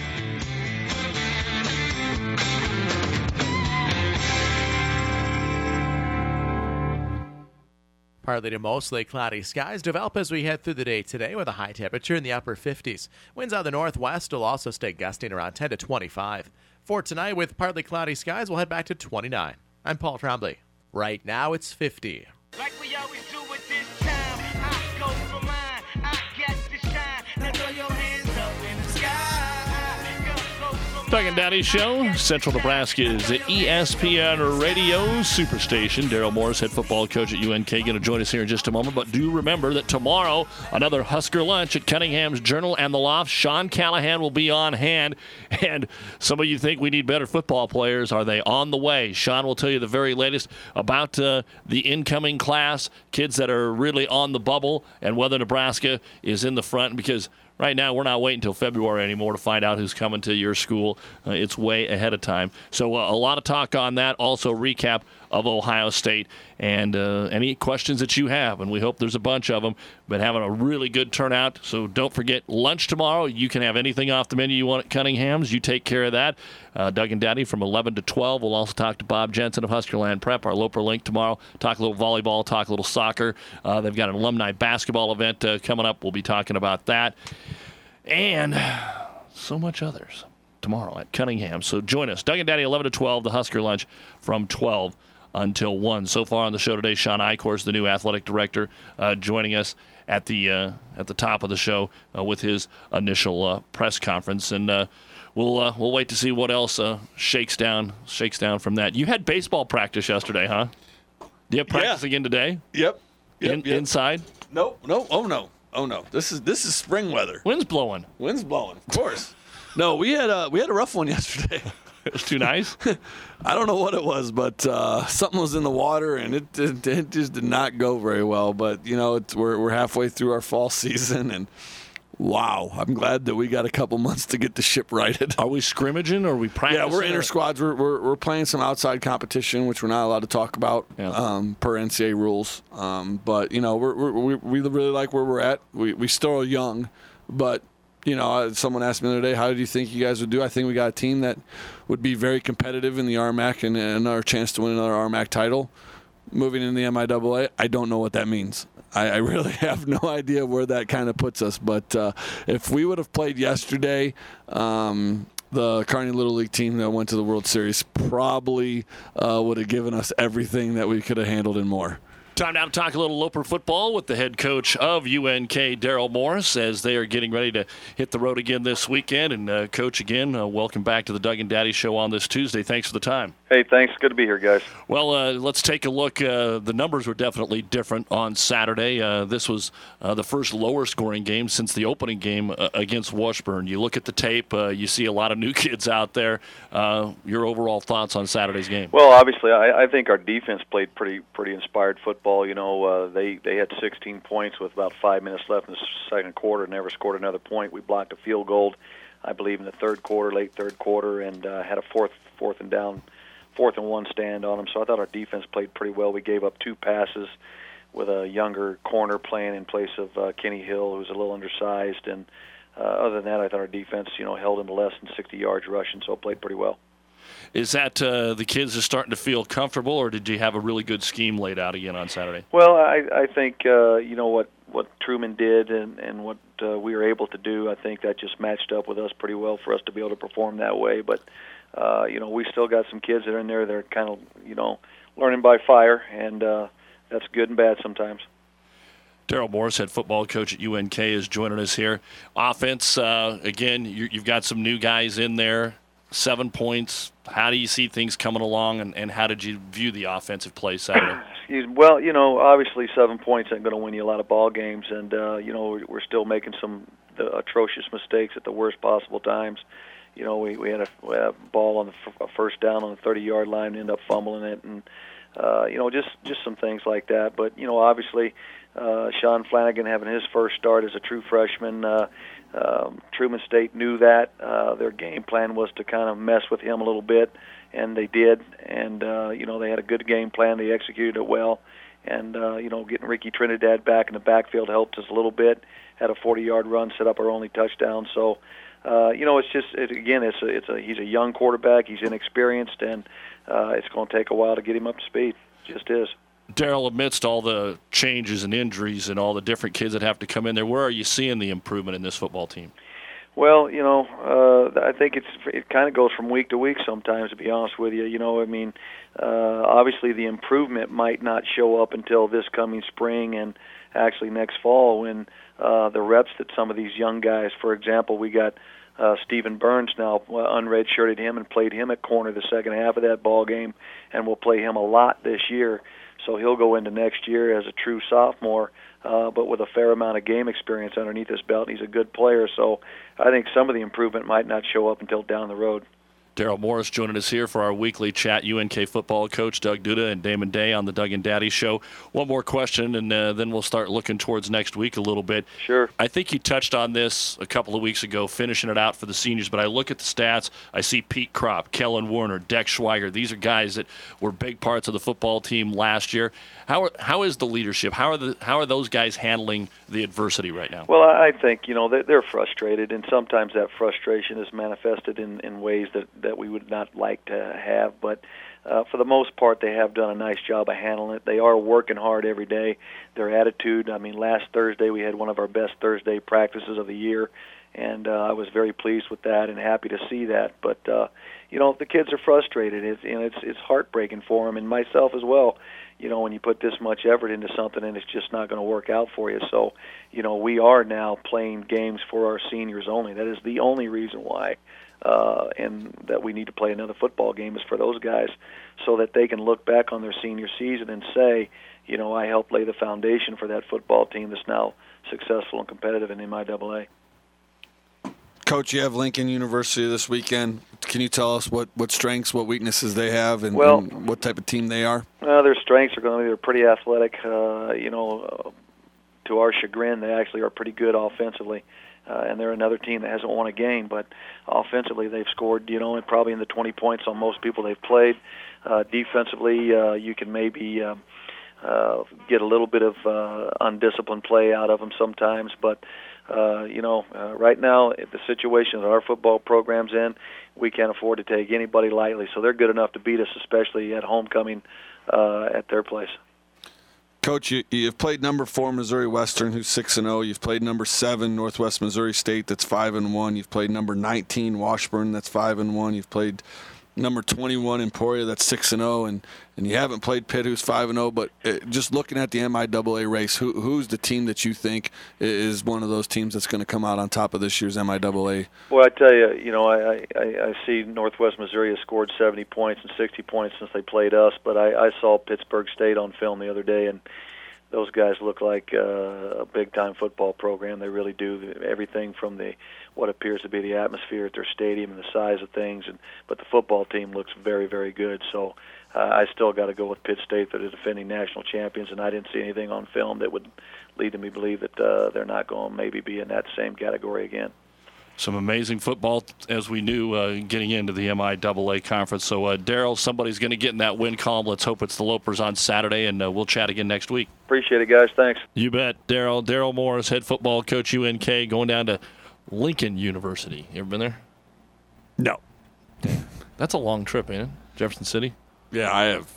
S21: Partly to mostly cloudy skies develop as we head through the day today with a high temperature in the upper fifties. Winds out of the northwest will also stay gusting around ten to twenty-five. For tonight, with partly cloudy skies, we'll head back to twenty-nine. I'm Paul Trombley. Right now, it's fifty.
S24: Like we always do at this time, I go for mine, I got to shine. Now throw your hands up in the sky. Go, go for
S5: Doug and Daddy Show, Central Nebraska's E S P N Radio Superstation. Daryl Morris, head football coach at U N K, going to join us here in just a moment. But do remember that tomorrow, another Husker lunch at Cunningham's Journal and the Loft. Sean Callahan will be on hand. And some of you think we need better football players. Are they on the way? Sean will tell you the very latest about uh, the incoming class, kids that are really on the bubble, and whether Nebraska is in the front. Because Right now, we're not waiting until February anymore to find out who's coming to your school. Uh, it's way ahead of time. So uh, a lot of talk on that. Also, recap of Ohio State and uh, any questions that you have. And we hope there's a bunch of them. But having a really good turnout. So don't forget, lunch tomorrow. You can have anything off the menu you want at Cunningham's. You take care of that. Uh, Doug and Daddy from eleven to twelve. We'll also talk to Bob Jensen of Huskerland Prep, our Loper Link tomorrow. Talk a little volleyball, talk a little soccer. Uh, they've got an alumni basketball event uh, coming up. We'll be talking about that. And so much others tomorrow at Cunningham. So join us. Doug and Daddy, eleven to twelve, the Husker Lunch from twelve until one. So far on the show today, Sean Eichhorst, the new athletic director, uh, joining us at the uh, at the top of the show uh, with his initial uh, press conference. And uh, we'll uh, we'll wait to see what else uh, shakes down shakes down from that. You had baseball practice yesterday, huh? Do you have practice
S15: Yeah.
S5: again today?
S15: Yep. yep,
S5: In,
S15: yep.
S5: Inside?
S15: Nope. No. Oh no. Oh no. This is this is spring weather.
S5: Wind's blowing.
S15: Wind's blowing. Of course. No, we had a we had a rough one yesterday.
S5: It was too nice.
S15: I don't know what it was, but uh, something was in the water, and it, it it just did not go very well. But you know, it's, we're we're halfway through our fall season, and wow, I'm glad that we got a couple months to get the ship righted.
S5: Are we scrimmaging or are we practicing?
S15: Yeah, we're inter squads. We're, we're we're playing some outside competition, which we're not allowed to talk about
S5: Yeah.
S15: um, per N C A A rules. Um, but you know, we're, we're, we we really like where we're at. We we still are young, but. You know, someone asked me the other day, how do you think you guys would do? I think we got a team that would be very competitive in the R M A C and, and our chance to win another R M A C title. Moving into the M I A A, I don't know what that means. I, I really have no idea where that kind of puts us. But uh, if we would have played yesterday, um, the Kearney Little League team that went to the World Series probably uh, would have given us everything that we could have handled and more.
S5: Time now to talk a little Loper football with the head coach of U N K, Daryl Morris, as they are getting ready to hit the road again this weekend. And, uh, Coach, again, uh, welcome back to the Doug and Daddy Show on this Tuesday. Thanks for the time.
S3: Hey, thanks. Good to be here, guys.
S5: Well, uh, let's take a look. Uh, the numbers were definitely different on Saturday. Uh, this was uh, the first lower-scoring game since the opening game uh, against Washburn. You look at the tape, uh, you see a lot of new kids out there. Uh, your overall thoughts on Saturday's game?
S3: Well, obviously, I, I think our defense played pretty pretty inspired football. You know, uh, they, they had sixteen points with about five minutes left in the second quarter, never scored another point. We blocked a field goal, I believe, in the third quarter, late third quarter, and uh, had a fourth fourth and down, fourth and one stand on them. So I thought our defense played pretty well. We gave up two passes with a younger corner playing in place of uh, Kenny Hill, who's a little undersized. And uh, other than that, I thought our defense, you know, held him to less than sixty yards rushing, so it played pretty well.
S5: Is that uh, the kids are starting to feel comfortable, or did you have a really good scheme laid out again on Saturday?
S3: Well, I, I think, uh, you know, what, what Truman did and, and what uh, we were able to do, I think that just matched up with us pretty well for us to be able to perform that way. But, uh, you know, we still got some kids that are in there that are kind of, you know, learning by fire, and uh, that's good and bad sometimes.
S5: Daryl Morris, head football coach at U N K, is joining us here. Offense, uh, again, you, you've got some new guys in there. Seven points. How do you see things coming along, and, and how did you view the offensive play Saturday?
S3: Well, you know, obviously seven points ain't going to win you a lot of ball games, and uh, you know, we're still making some the atrocious mistakes at the worst possible times. You know, we we had a, we had a ball on the f- a first down on the thirty-yard line, and ended up fumbling it, and uh, you know, just just some things like that. But you know, obviously, uh, Sean Flanagan having his first start as a true freshman. Uh, Um, Truman State knew that. Uh, their game plan was to kind of mess with him a little bit, and they did. And, uh, you know, they had a good game plan. They executed it well. And, uh, you know, getting Ricky Trinidad back in the backfield helped us a little bit. Had a forty-yard run, set up our only touchdown. So, uh, you know, it's just, it, again, it's a, it's a, he's a young quarterback. He's inexperienced, and uh, it's going to take a while to get him up to speed. It just is.
S5: Daryl, amidst all the changes and injuries and all the different kids that have to come in there, where are you seeing the improvement in this football team?
S3: Well, you know, uh, I think it's it kind of goes from week to week sometimes, to be honest with you. You know, I mean, uh, obviously the improvement might not show up until this coming spring and actually next fall when uh, the reps that some of these young guys, for example, we got uh, Stephen Burns now, uh, unredshirted him and played him at corner the second half of that ball game, and we'll play him a lot this year. So he'll go into next year as a true sophomore, uh, but with a fair amount of game experience underneath his belt. He's a good player, so I think some of the improvement might not show up until down the road.
S5: Daryl Morris joining us here for our weekly chat. U N K football coach Doug Duda and Damon Day on the Doug and Daddy Show. One more question, and uh, then we'll start looking towards next week a little bit.
S3: Sure.
S5: I think you touched on this a couple of weeks ago, finishing it out for the seniors, but I look at the stats. I see Pete Kropp, Kellen Warner, Deck Schweiger. These are guys that were big parts of the football team last year. How are, how is the leadership? How are the how are those guys handling the adversity right now?
S3: Well, I think, you know, they're, they're frustrated, and sometimes that frustration is manifested in, in ways that, that we would not like to have. But uh, for the most part, they have done a nice job of handling it. They are working hard every day. Their attitude, I mean, last Thursday we had one of our best Thursday practices of the year, and uh, I was very pleased with that and happy to see that. But, uh, you know, the kids are frustrated. It's, you know, it's, it's heartbreaking for them, and myself as well. You know, when you put this much effort into something and it's just not going to work out for you. So, you know, we are now playing games for our seniors only. That is the only reason why, uh, and that we need to play another football game is for those guys so that they can look back on their senior season and say, you know, I helped lay the foundation for that football team that's now successful and competitive in M I double A.
S15: Coach, you have Lincoln University this weekend. Can you tell us what, what strengths, what weaknesses they have, and,
S3: well,
S15: and what type of team they are?
S3: Uh, their strengths are going to be they're pretty athletic. Uh, you know, uh, to our chagrin, they actually are pretty good offensively, uh, and they're another team that hasn't won a game. But offensively, they've scored, you know, probably in the twenty points on most people they've played. Uh, defensively, uh, you can maybe um, uh, get a little bit of uh, undisciplined play out of them sometimes, but. Uh, you know, uh, right now, the situation that our football program's in, we can't afford to take anybody lightly. So they're good enough to beat us, especially at homecoming uh, at their place.
S15: Coach, you, you've played number four Missouri Western, who's six and zero. You've played number seven Northwest Missouri State, that's five and one. You've played number nineteen Washburn, that's five and one. You've played number twenty-one Emporia, that's six and zero, and and you haven't played Pitt, who's five and zero. But uh, just looking at the M I double A race, who who's the team that you think is one of those teams that's going to come out on top of this year's M I double A?
S3: Well, I tell you, you know, I, I I see Northwest Missouri has scored seventy points and sixty points since they played us. But I, I saw Pittsburgh State on film the other day, and those guys look like uh, a big-time football program. They really do everything from the what appears to be the atmosphere at their stadium and the size of things. And but the football team looks very, very good. So uh, I still got to go with Pitt State. They're the defending national champions, and I didn't see anything on film that would lead me to believe that uh, they're not going to maybe be in that same category again.
S5: Some amazing football, as we knew, uh, getting into the M I double A conference. So, uh, Daryl, somebody's going to get in that win column. Let's hope it's the Lopers on Saturday, and uh, we'll chat again next week.
S3: Appreciate it, guys. Thanks.
S5: You bet. Daryl Daryl Morris, head football coach, U N K, going down to Lincoln University. You ever been there?
S15: No.
S5: That's a long trip, ain't it? Jefferson City?
S15: Yeah, I have.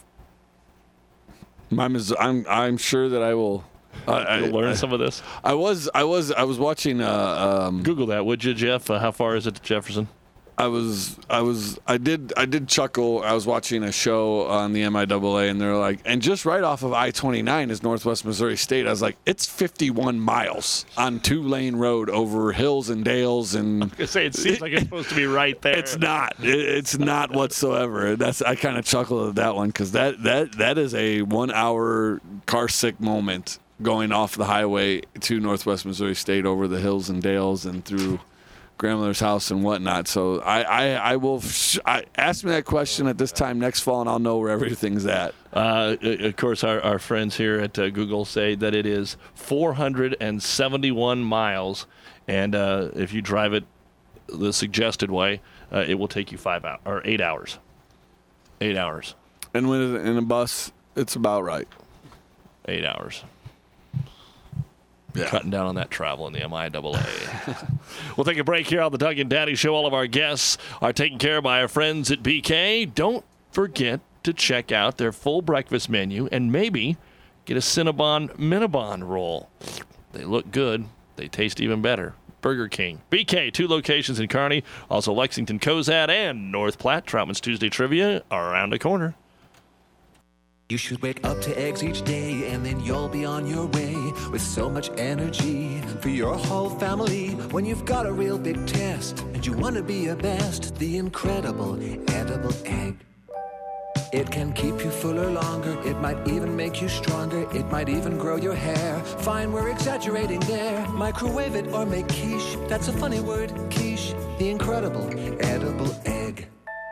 S15: I'm, I'm, I'm sure that I will... Uh,
S5: You'll
S15: I,
S5: learn
S15: I,
S5: some of this.
S15: I was, I was, I was watching. Uh, um,
S5: Google that, would you, Jeff? Uh, how far is it to Jefferson?
S15: I was, I was, I did, I did chuckle. I was watching a show on the M I double A, and they're like, and just right off of I twenty-nine is Northwest Missouri State. I was like, it's fifty-one miles on two-lane road over hills and dales, and
S5: I was gonna say it seems like it's supposed to be right there.
S15: It's not. It, it's not whatsoever. That's I kind of chuckled at that one because that that that is a one-hour car sick moment. Going off the highway to Northwest Missouri State over the hills and dales and through grandmother's house and whatnot. So I, I, I will sh- I, ask me that question at this time next fall, and I'll know where everything's at.
S5: Uh, of course, our, our friends here at uh, Google say that it is four hundred seventy-one miles, and uh, if you drive it the suggested way, uh, it will take you five hours or eight hours. Eight hours.
S15: And when in a bus, it's about right.
S5: Eight hours.
S15: Yeah.
S5: Cutting down on that travel in the M I double A. We'll take a break here on the Doug and Daddy Show. All of our guests are taken care of by our friends at B K. Don't forget to check out their full breakfast menu and maybe get a Cinnabon Minabon roll. They look good. They taste even better. Burger King. B K, two locations in Kearney, also Lexington, Cozad, and North Platte. Troutman's Tuesday Trivia around the corner.
S4: You should wake up to eggs each day, and then you'll be on your way with so much energy for your whole family. When you've got a real big test and you want to be your best, the incredible edible egg. It can keep you fuller longer. It might even make you stronger. It might even grow your hair. Fine, we're exaggerating there. Microwave it or make quiche. That's a funny word, quiche. The incredible edible egg.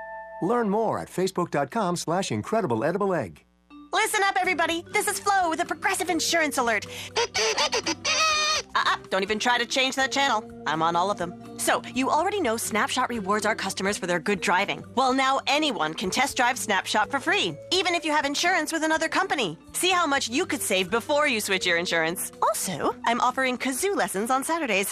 S8: Learn more at facebook.com slash incredible edible egg.
S9: Listen up, everybody. This is Flo with a Progressive Insurance Alert. Uh-uh, don't even try to change that channel. I'm on all of them. So, you already know Snapshot rewards our customers for their good driving. Well, now anyone can test drive Snapshot for free, even if you have insurance with another company. See how much you could save before you switch your insurance. Also, I'm offering kazoo lessons on Saturdays.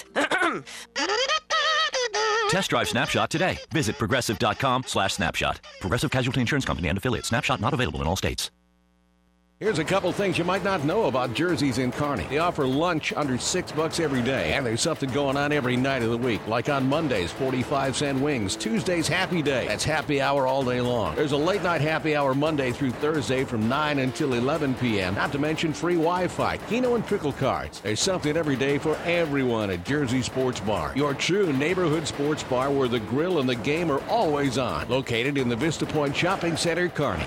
S11: Test drive Snapshot today. Visit progressive.com slash snapshot. Progressive Casualty Insurance Company and affiliates. Snapshot not available in all states.
S16: Here's a couple things you might not know about Jersey's in Kearney. They offer lunch under six bucks every day, and there's something going on every night of the week. Like on Mondays, forty-five cent wings. Tuesdays, happy day. That's happy hour all day long. There's a late night happy hour Monday through Thursday from nine until eleven p.m. Not to mention free Wi-Fi, Keno and Trickle cards. There's something every day for everyone at Jersey Sports Bar. Your true neighborhood sports bar where the grill and the game are always on. Located in the Vista Point Shopping Center, Kearney.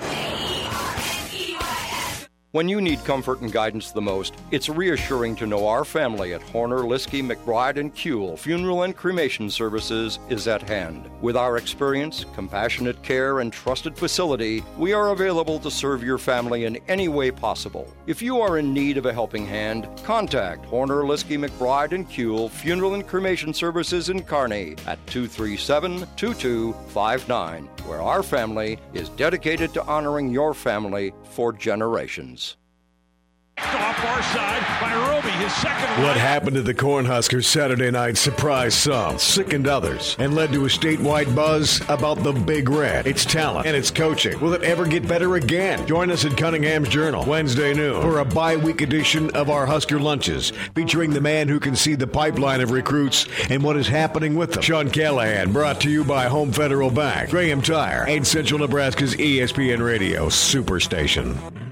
S13: When you need comfort and guidance the most, it's reassuring to know our family at Horner, Liskey, McBride, and Kuehl Funeral and Cremation Services is at hand. With our experience, compassionate care, and trusted facility, we are available to serve your family in any way possible. If you are in need of a helping hand, contact Horner, Liskey, McBride, and Kuehl Funeral and Cremation Services in Kearney at two three seven, two two five nine, where our family is dedicated to honoring your family for generations.
S20: Off far side by Roby, his second.
S25: What happened to the Cornhuskers Saturday night surprised some, sickened others, and led to a statewide buzz about the Big Red, its talent, and its coaching. Will it ever get better again? Join us at Cunningham's Journal, Wednesday noon, for a bi-week edition of our Husker Lunches, featuring the man who can see the pipeline of recruits and what is happening with them. Sean Callahan, brought to you by Home Federal Bank, Graham Tire, and Central Nebraska's E S P N Radio Superstation.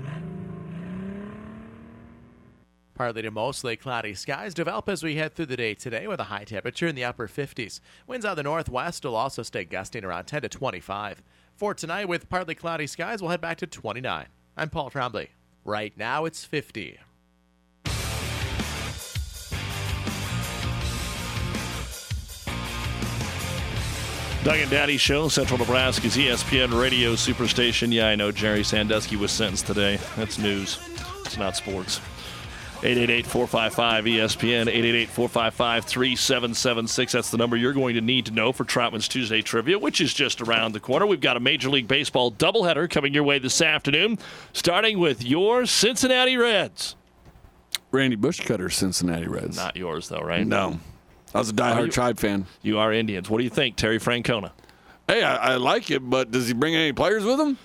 S21: Partly to mostly cloudy skies develop as we head through the day today with a high temperature in the upper fifties. Winds out of the northwest will also stay gusting around ten to twenty-five. For tonight, with partly cloudy skies, we'll head back to twenty-nine. I'm Paul Trombley. Right now, it's fifty.
S5: Doug and Daddy Show, Central Nebraska's E S P N Radio Superstation. Yeah, I know Jerry Sandusky was sentenced today. That's news. It's not sports. eight eight eight, four five five, E S P N, eight eight eight, four five five, three seven seven six. That's the number you're going to need to know for Troutman's Tuesday Trivia, which is just around the corner. We've got a Major League Baseball doubleheader coming your way this afternoon, starting with your Cincinnati Reds.
S15: Randy Bushcutter, Cincinnati Reds.
S5: Not yours, though, right?
S15: No. I was a diehard Tribe fan.
S5: You are Indians. What do you think, Terry Francona?
S15: Hey, I, I like it, but does he bring any players with him?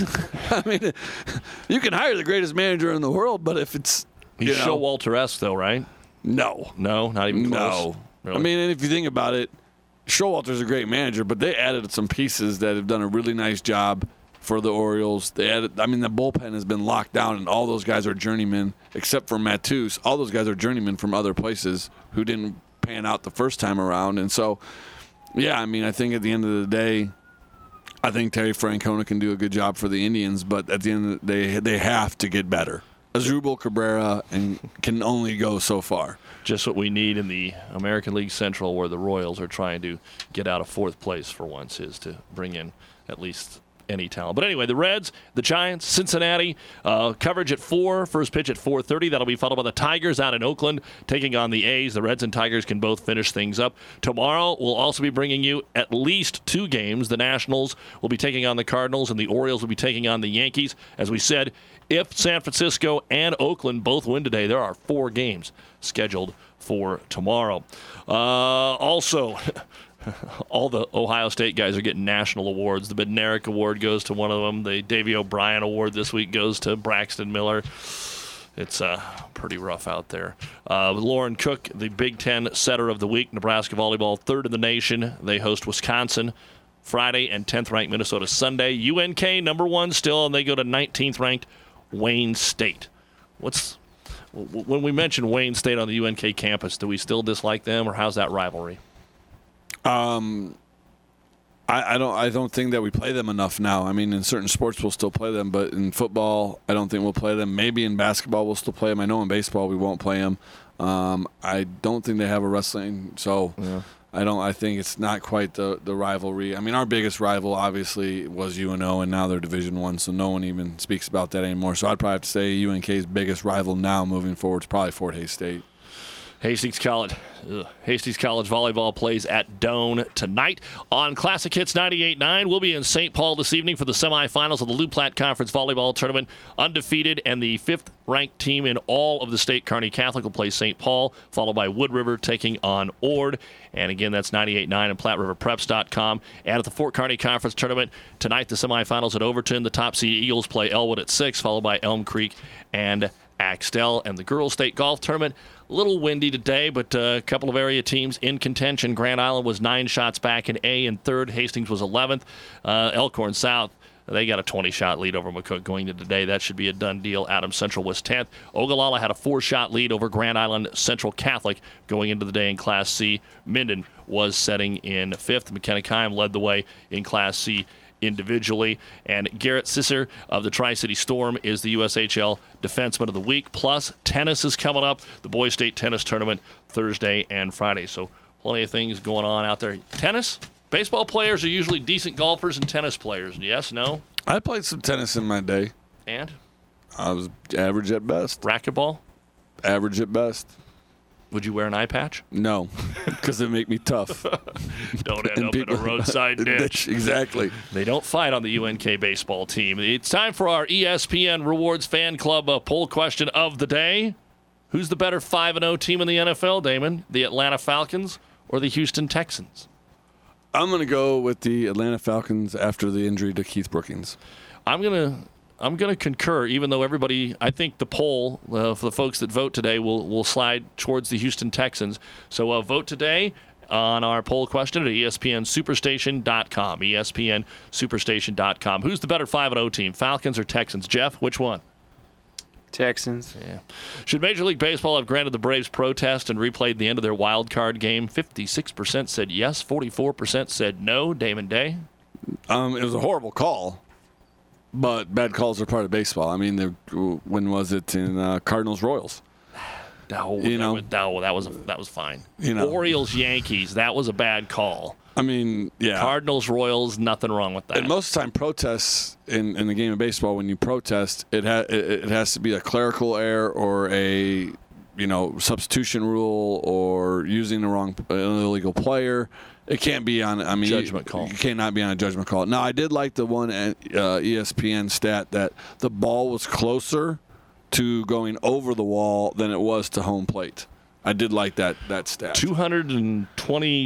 S15: I mean, you can hire the greatest manager in the world, but if it's
S5: He's
S15: you know,
S5: Showalter-esque, though, right?
S15: No.
S5: No? Not even close?
S15: No.
S5: Really?
S15: I mean, and if you think about it, Showalter's a great manager, but they added some pieces that have done a really nice job for the Orioles. They added, I mean, the bullpen has been locked down, and all those guys are journeymen, except for Matus. All those guys are journeymen from other places who didn't pan out the first time around. And so, yeah, I mean, I think at the end of the day, I think Terry Francona can do a good job for the Indians, but at the end of the day, they have to get better. Asdrubal Cabrera and can only go so far.
S5: Just what we need in the American League Central, where the Royals are trying to get out of fourth place for once, is to bring in at least any talent. But anyway, the Reds, the Giants, Cincinnati, uh, coverage at four, first pitch at four thirty. That'll be followed by the Tigers out in Oakland, taking on the A's. The Reds and Tigers can both finish things up. Tomorrow, we'll also be bringing you at least two games. The Nationals will be taking on the Cardinals, and the Orioles will be taking on the Yankees. As we said, if San Francisco and Oakland both win today, there are four games scheduled for tomorrow. Uh, also... all the Ohio State guys are getting national awards. The Bednarik Award goes to one of them. The Davey O'Brien Award this week goes to Braxton Miller. It's uh, pretty rough out there. Uh, Lauren Cook, the Big Ten Setter of the Week. Nebraska volleyball, third in the nation. They host Wisconsin Friday and tenth-ranked Minnesota Sunday. U N K, number one still, and they go to nineteenth-ranked Wayne State. What's when we mention Wayne State on the U N K campus, do we still dislike them, or how's that rivalry?
S15: Um, I, I don't. I don't think that we play them enough now. I mean, in certain sports we'll still play them, but in football, I don't think we'll play them. Maybe in basketball we'll still play them. I know in baseball we won't play them. Um, I don't think they have a wrestling. So,
S5: yeah.
S15: I don't. I think it's not quite the, the rivalry. I mean, our biggest rival obviously was U N O, and now they're Division One, so no one even speaks about that anymore. So I'd probably have to say U N K's biggest rival now moving forward is probably Fort Hays State.
S5: Hastings College. Ugh. Hastings College volleyball plays at Doane tonight. On Classic Hits ninety-eight point nine, we'll be in Saint Paul this evening for the semifinals of the Lou Platte Conference Volleyball Tournament. Undefeated and the fifth-ranked team in all of the state, Kearney Catholic, will play Saint Paul, followed by Wood River taking on Ord. And again, that's ninety-eight point nine and Platte River Preps dot com. And at the Fort Kearney Conference Tournament, tonight the semifinals at Overton. The top seed Eagles play Elwood at six, followed by Elm Creek and Axtell. And the Girls State Golf Tournament, a little windy today, but a couple of area teams in contention. Grand Island was nine shots back in A in third. Hastings was eleventh. Uh, Elkhorn South, they got a twenty-shot lead over McCook going into today. That should be a done deal. Adams Central was tenth. Ogallala had a four-shot lead over Grand Island Central Catholic going into the day in Class C. Minden was setting in fifth. McKenna-Kime led the way in Class C individually. And Garrett Sisser of the Tri-City Storm is the U S H L Defenseman of the Week. Plus, tennis is coming up. The Boys State Tennis Tournament Thursday and Friday. So plenty of things going on out there. Tennis? Baseball players are usually decent golfers and tennis players. Yes? No?
S15: I played some tennis in my day.
S5: And?
S15: I was average at best.
S5: Racquetball?
S15: Average at best.
S5: Would you wear an eye patch?
S15: No, because it make me tough.
S5: Don't end up people, in a roadside ditch.
S15: Exactly.
S5: They don't fight on the U N K baseball team. It's time for our E S P N Rewards Fan Club uh, poll question of the day. Who's the better five and oh team in the N F L, Damon? The Atlanta Falcons or the Houston Texans?
S15: I'm going to go with the Atlanta Falcons after the injury to Keith Brookings.
S5: I'm going to I'm going to concur, even though everybody, I think the poll uh, for the folks that vote today will, will slide towards the Houston Texans. So uh, vote today on our poll question at E S P N Superstation dot com. E S P N Superstation dot com. Who's the better five and oh team, Falcons or Texans? Jeff, which one?
S6: Texans.
S5: Yeah. Should Major League Baseball have granted the Braves protest and replayed the end of their wild card game? fifty-six percent said yes, forty-four percent said no. Damon Day?
S15: Um, it was a horrible call. But bad calls are part of baseball. I mean, when was it in uh, Cardinals Royals?
S5: No,
S15: you know,
S5: that was, no, that was that was fine.
S15: You know,
S5: Orioles Yankees, that was a bad call.
S15: I mean, yeah.
S5: Cardinals Royals, nothing wrong with that.
S15: And most of the time, protests in, in the game of baseball, when you protest, it ha- it, it has to be a clerical error or a you know substitution rule or using the wrong uh, illegal player. It can't be on. I mean,
S5: judgment call.
S15: You cannot be on a judgment call. Now, I did like the one at uh, E S P N stat that the ball was closer to going over the wall than it was to home plate. I did like that that stat.
S5: two hundred twenty,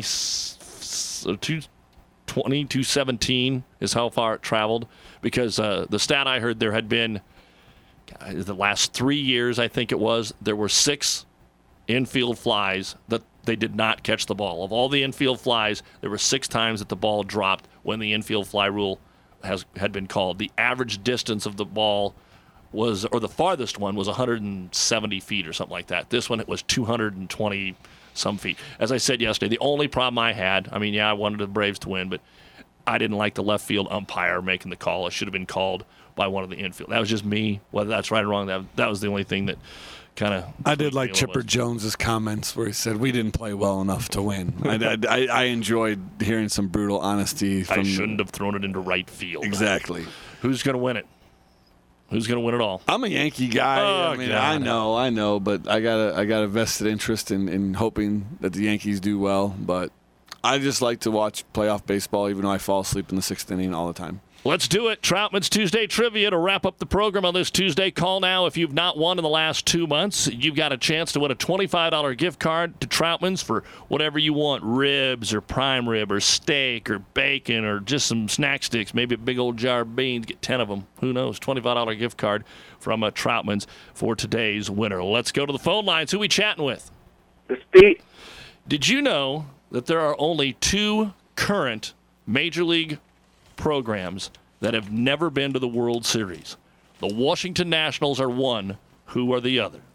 S5: two twenty, two seventeen is how far it traveled. Because uh, the stat I heard there had been the last three years, I think it was, there were six infield flies that they did not catch the ball. Of all the infield flies, there were six times that the ball dropped when the infield fly rule has had been called. The average distance of the ball was, or the farthest one was one hundred seventy feet or something like that. This one, it was two hundred twenty some feet. As I said yesterday, the only problem I had, I mean, yeah, I wanted the Braves to win, but I didn't like the left field umpire making the call. It should have been called by one of the infield. That was just me. Whether that's right or wrong, that that was the only thing that kind of.
S15: I did like Chipper Jones's comments where he said we didn't play well enough to win. I, I, I enjoyed hearing some brutal honesty. From
S5: I shouldn't have thrown it into right field.
S15: Exactly.
S5: Who's going to win it? Who's going to win it all?
S15: I'm a Yankee guy.
S5: Oh,
S15: I mean,
S5: God.
S15: I know, I know, but I got a I got a vested interest in, in hoping that the Yankees do well. But I just like to watch playoff baseball, even though I fall asleep in the sixth inning all the time.
S5: Let's do it. Troutman's Tuesday Trivia to wrap up the program on this Tuesday. Call now if you've not won in the last two months. You've got a chance to win a twenty-five dollars gift card to Troutman's for whatever you want, ribs or prime rib or steak or bacon or just some snack sticks, maybe a big old jar of beans. Get ten of them. Who knows? twenty-five dollars gift card from a Troutman's for today's winner. Let's go to the phone lines. Who we chatting with?
S7: This Pete.
S5: Did you know that there are only two current Major League programs that have never been to the World Series? The Washington Nationals are one. Who are the other?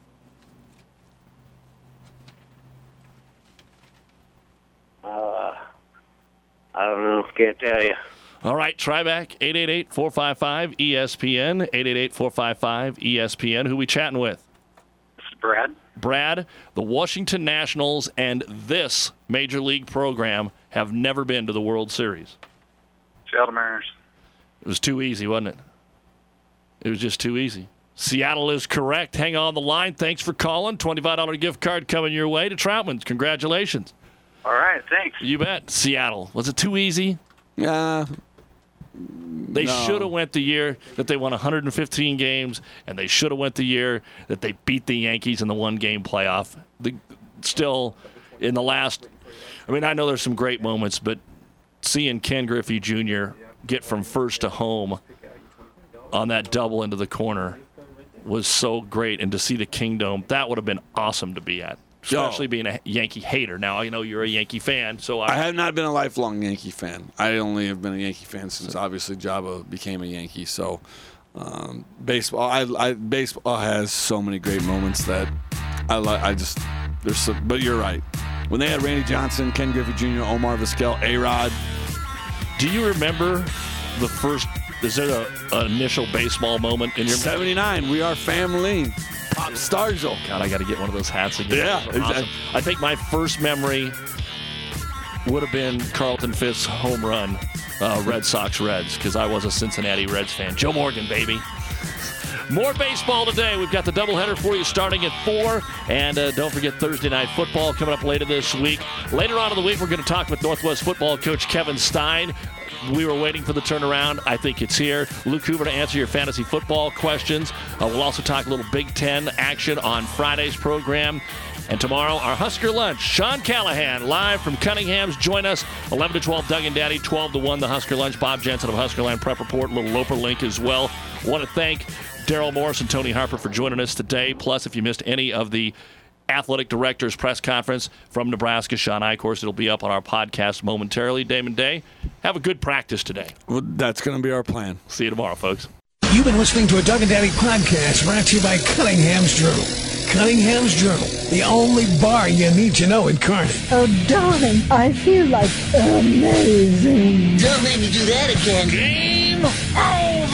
S7: Uh, I don't know. Can't tell you.
S5: All right, try back. eight eight eight, four five five, E S P N. eight eight eight, four five five, E S P N. Who we chatting with?
S7: This is Brad.
S5: Brad, the Washington Nationals and this Major League program have never been to the World Series.
S10: Seattle Mariners.
S5: It was too easy, wasn't it? It was just too easy. Seattle is correct. Hang on the line. Thanks for calling. twenty-five dollars gift card coming your way to Troutman's. Congratulations.
S10: All right, thanks.
S5: You bet. Seattle. Was it too easy?
S15: Yeah.
S5: They
S15: No.
S5: should have went the year that they won one hundred fifteen games, and they should have went the year that they beat the Yankees in the one-game playoff. The, still, in the last, I mean, I know there's some great moments, but seeing Ken Griffey Junior get from first to home on that double into the corner was so great, and to see the Kingdome, that would have been awesome to be at. Especially being a Yankee hater. Now, I know you're a Yankee fan, so I...
S15: I have not been a lifelong Yankee fan. I only have been a Yankee fan since, obviously, Jabba became a Yankee. So, um, baseball I, I, baseball has so many great moments that I like. I just... There's some, but you're right. When they had Randy Johnson, Ken Griffey Junior, Omar Vizquel, A-Rod.
S5: Do you remember the first... Is there an initial baseball moment in your...
S15: seventy-nine, We Are Family. Pop Stargell.
S5: God, I got to get one of those hats again.
S15: Yeah,
S5: Awesome.
S15: exactly.
S5: I think my first memory would have been Carlton Fisk's home run, uh, Red Sox Reds, because I was a Cincinnati Reds fan. Joe Morgan, baby. More baseball today. We've got the doubleheader for you starting at four. And uh, don't forget Thursday Night Football coming up later this week. Later on in the week, we're going to talk with Northwest football coach Kevin Stein. We were waiting for the turnaround. I think it's here. Luke Hoover to answer your fantasy football questions. Uh, we'll also talk a little Big Ten action on Friday's program. And tomorrow, our Husker Lunch. Sean Callahan, live from Cunningham's. Join us, eleven to twelve, Doug and Daddy, twelve to one, the Husker Lunch. Bob Jensen of Huskerland Prep Report, a little Loper link as well. I want to thank Daryl Morris and Tony Harper for joining us today. Plus, if you missed any of the athletic director's press conference from Nebraska, Sean Eichhorst, it'll be up on our podcast momentarily. Damon Day, have a good practice today.
S15: Well, that's going to be our plan.
S5: See you tomorrow, folks.
S12: You've been listening to a Doug and Daddy podcast brought to you by Cunningham's Journal. Cunningham's Journal, the only bar you need to know in Kearney.
S14: Oh, darling, I feel like amazing.
S12: Don't make me do that again.
S14: Game over.